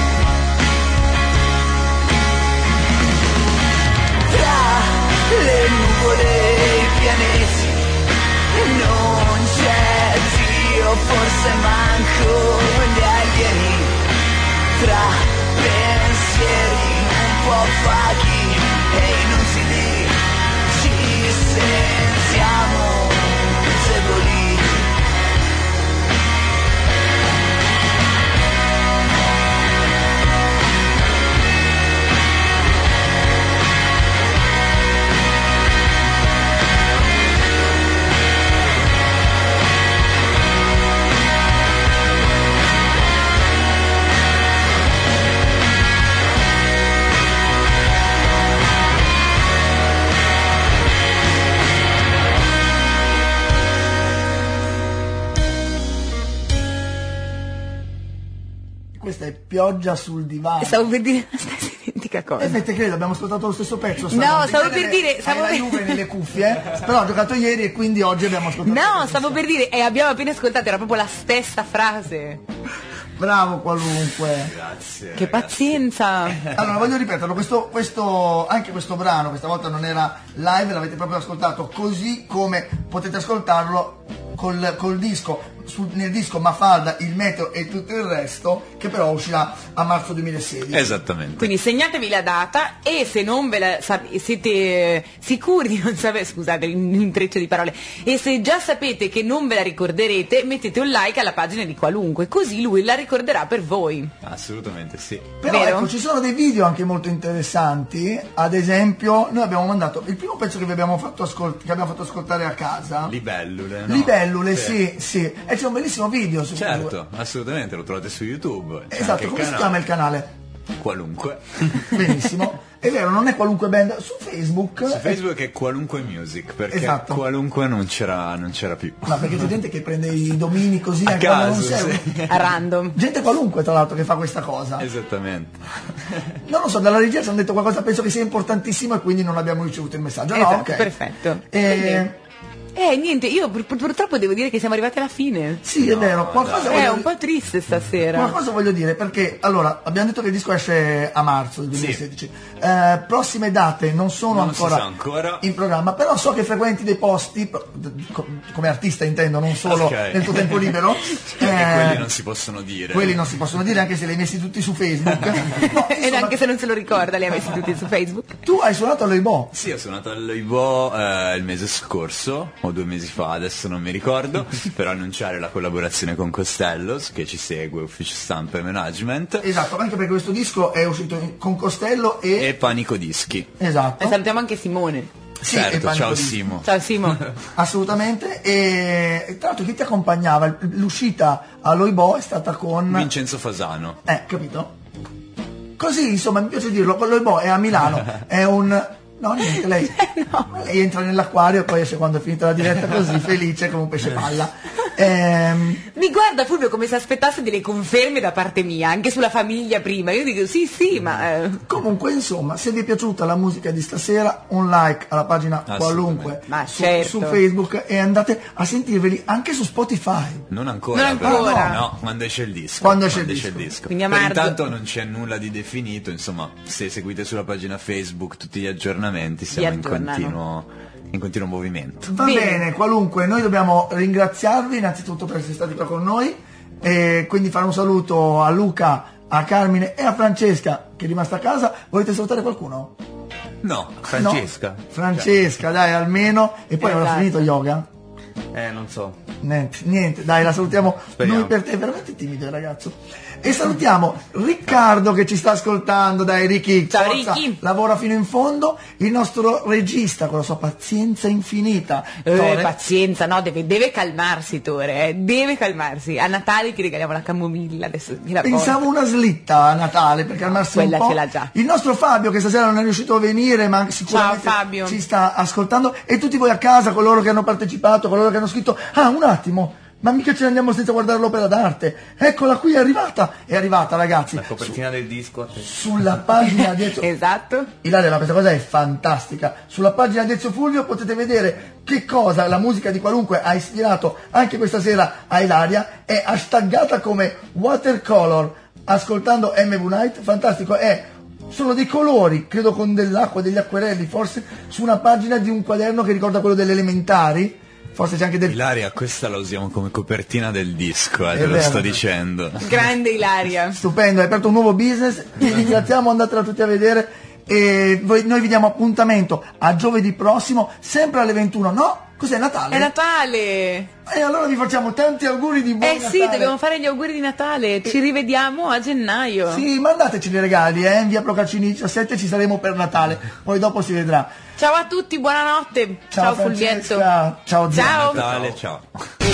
Speaker 6: Tra le nuvole e i pianeti non c'è Dio, forse manco gli alieni. Tra pensieri un po' vaghi e inutili ci sentiamo deboli.
Speaker 3: Questa è Pioggia sul divano.
Speaker 4: Stavo per dire la stessa identica cosa.
Speaker 3: Effettivamente credo, abbiamo ascoltato lo stesso pezzo.
Speaker 4: No, stavo per dire...
Speaker 3: la Juve nelle cuffie, però ho giocato ieri e quindi oggi abbiamo ascoltato.
Speaker 4: No, stavo per dire, abbiamo appena ascoltato, era proprio la stessa frase.
Speaker 3: Bravo Qualunque.
Speaker 7: Grazie.
Speaker 4: Che pazienza.
Speaker 3: Allora voglio ripeterlo, anche questo brano questa volta non era live, l'avete proprio ascoltato così come potete ascoltarlo col disco, nel disco Mafalda, il meteo e tutto il resto, che però uscirà a marzo 2016.
Speaker 7: Esattamente.
Speaker 4: Quindi segnatevi la data, e se non ve la siete sicuri di non sapere, scusate l'intreccio di parole, e se già sapete che non ve la ricorderete, mettete un like alla pagina di Qualunque, così lui la ricorderà per voi.
Speaker 7: Assolutamente sì.
Speaker 3: Però
Speaker 4: Vero?
Speaker 3: ecco, ci sono dei video anche molto interessanti. Ad esempio, noi abbiamo mandato il primo pezzo che abbiamo fatto ascoltare a casa.
Speaker 7: Libellule, no?
Speaker 3: Libellule, sì. E c'è un bellissimo video su
Speaker 7: Certo, assolutamente, lo trovate su YouTube. C'è
Speaker 3: Esatto,
Speaker 7: anche il
Speaker 3: come si
Speaker 7: canale.
Speaker 3: chiama il canale?
Speaker 7: Qualunque.
Speaker 3: Benissimo. È vero, non è qualunque band. Su Facebook.
Speaker 7: Su Facebook è Qualunque Music, perché
Speaker 3: Esatto.
Speaker 7: qualunque non c'era più.
Speaker 3: Ma perché c'è gente che prende i domini così
Speaker 7: A
Speaker 3: anche quando non
Speaker 7: caso,
Speaker 3: serve.
Speaker 7: sì.
Speaker 4: A random.
Speaker 3: Gente qualunque tra l'altro che fa questa cosa.
Speaker 7: Esattamente.
Speaker 3: Non lo so, dalla regia ci hanno detto qualcosa, penso che sia importantissimo e quindi non abbiamo ricevuto il messaggio. No,
Speaker 4: Esatto,
Speaker 3: ok.
Speaker 4: perfetto.
Speaker 3: Eh,
Speaker 4: Niente, io purtroppo devo dire che siamo arrivati alla fine.
Speaker 3: sì, è vero, qualcosa
Speaker 4: È
Speaker 3: voglio,
Speaker 4: un po' triste stasera.
Speaker 3: qualcosa voglio dire, perché allora abbiamo detto che il disco esce a marzo del 2016. Prossime date non sono
Speaker 7: Non si
Speaker 3: ancora,
Speaker 7: sa ancora.
Speaker 3: in programma, però so che frequenti dei posti, come artista intendo, non solo
Speaker 7: Ok.
Speaker 3: nel tuo tempo libero.
Speaker 7: E quelli non si possono dire.
Speaker 3: Quelli non si possono dire anche se li hai messi tutti su Facebook. No,
Speaker 4: Ed
Speaker 3: insomma,
Speaker 4: anche se non se lo ricorda, li ha messi tutti su Facebook.
Speaker 3: tu hai suonato all'Oibo.
Speaker 7: Sì, ho suonato all'Oibo il mese scorso, o 2 mesi fa, adesso non mi ricordo, per annunciare la collaborazione con Costellos, che ci segue, ufficio stampa e management,
Speaker 3: Esatto, anche perché questo disco è uscito con Costello
Speaker 7: e Panico Dischi.
Speaker 3: esatto.
Speaker 4: E salutiamo anche Simone.
Speaker 3: Sì, e
Speaker 7: Certo,
Speaker 3: Panico
Speaker 7: ciao
Speaker 3: Dischi.
Speaker 7: Simo.
Speaker 4: Ciao Simo.
Speaker 3: Assolutamente. E tra l'altro chi ti accompagnava? L'uscita all'Oibo è stata con
Speaker 7: Vincenzo Fasano.
Speaker 3: capito? Così, insomma, mi piace dirlo, l'Oibo è a Milano, è un... No, niente, lei entra nell'acquario e poi esce quando è finita la diretta così, felice come un pesce palla.
Speaker 4: Mi guarda Fulvio come se aspettasse delle conferme da parte mia, anche sulla famiglia prima. Io dico sì, ma...
Speaker 3: Comunque, insomma, se vi è piaciuta la musica di stasera, un like alla pagina qualunque
Speaker 4: Ma
Speaker 3: su,
Speaker 4: certo.
Speaker 3: su Facebook e andate a sentirveli anche su Spotify.
Speaker 7: Non ancora,
Speaker 4: Non ancora.
Speaker 7: però, no, quando esce il disco.
Speaker 3: Quando esce il disco.
Speaker 4: Quindi a
Speaker 7: Per
Speaker 4: marzo.
Speaker 7: intanto non c'è nulla di definito, insomma, se seguite sulla pagina Facebook tutti gli aggiornamenti, siamo in continuo movimento.
Speaker 3: Va
Speaker 4: Bene.
Speaker 3: bene, qualunque, noi dobbiamo ringraziarvi innanzitutto per essere stati qua con noi e quindi fare un saluto a Luca, a Carmine e a Francesca che è rimasta a casa. Volete salutare qualcuno?
Speaker 7: No,
Speaker 8: Francesca.
Speaker 3: No. Francesca, dai, almeno. E poi avrà
Speaker 4: Esatto.
Speaker 3: finito yoga?
Speaker 8: Non so.
Speaker 3: Niente, dai, la salutiamo.
Speaker 8: Speriamo.
Speaker 3: Noi per te, è veramente timido il ragazzo. E salutiamo Riccardo che ci sta ascoltando, dai Ricky,
Speaker 4: Ciao,
Speaker 3: forza,
Speaker 4: Ricky.
Speaker 3: lavora fino in fondo, il nostro regista con la sua pazienza infinita. Tore.
Speaker 4: Pazienza, no, deve calmarsi Tore, deve calmarsi. A Natale ti regaliamo la camomilla, adesso mi la porto.
Speaker 3: Pensavo una slitta a Natale per calmarsi
Speaker 4: Quella
Speaker 3: un po'.
Speaker 4: ce l'ha già.
Speaker 3: Il nostro Fabio che stasera non è riuscito a venire ma sicuramente
Speaker 4: Ciao, Fabio.
Speaker 3: ci sta ascoltando e tutti voi a casa, coloro che hanno partecipato, coloro che hanno scritto un attimo, ma mica ce ne andiamo senza guardare l'opera d'arte, eccola qui, è arrivata ragazzi.
Speaker 8: La copertina del disco.
Speaker 3: Sulla pagina di Ezio
Speaker 4: Esatto.
Speaker 3: Ilaria, questa cosa è fantastica. Sulla pagina di Ezio Fulvio potete vedere che cosa la musica di qualunque ha ispirato anche questa sera a Ilaria. È hashtaggata come watercolor. Ascoltando MV Night, fantastico. Sono dei colori, credo con dell'acqua, degli acquerelli, forse su una pagina di un quaderno che ricorda quello delle elementari. Forse c'è anche del...
Speaker 7: Ilaria, questa la usiamo come copertina del disco, te lo
Speaker 3: vero.
Speaker 7: sto dicendo.
Speaker 4: Grande Ilaria.
Speaker 3: Stupendo, hai aperto un nuovo business, vi ringraziamo, andatela tutti a vedere e noi vi diamo appuntamento a giovedì prossimo, sempre alle 21, no? Cos'è, Natale?
Speaker 4: È Natale.
Speaker 3: E allora vi facciamo tanti auguri di buon Natale.
Speaker 4: Sì, dobbiamo fare gli auguri di Natale. Ci rivediamo a gennaio.
Speaker 3: Sì, mandateci dei regali, in via Procaccini 17 ci saremo per Natale, poi dopo si vedrà.
Speaker 4: Ciao a tutti, buonanotte.
Speaker 3: Ciao
Speaker 4: Fulvietto.
Speaker 3: Francesca, ciao zia.
Speaker 4: Ciao.
Speaker 7: Natale, ciao.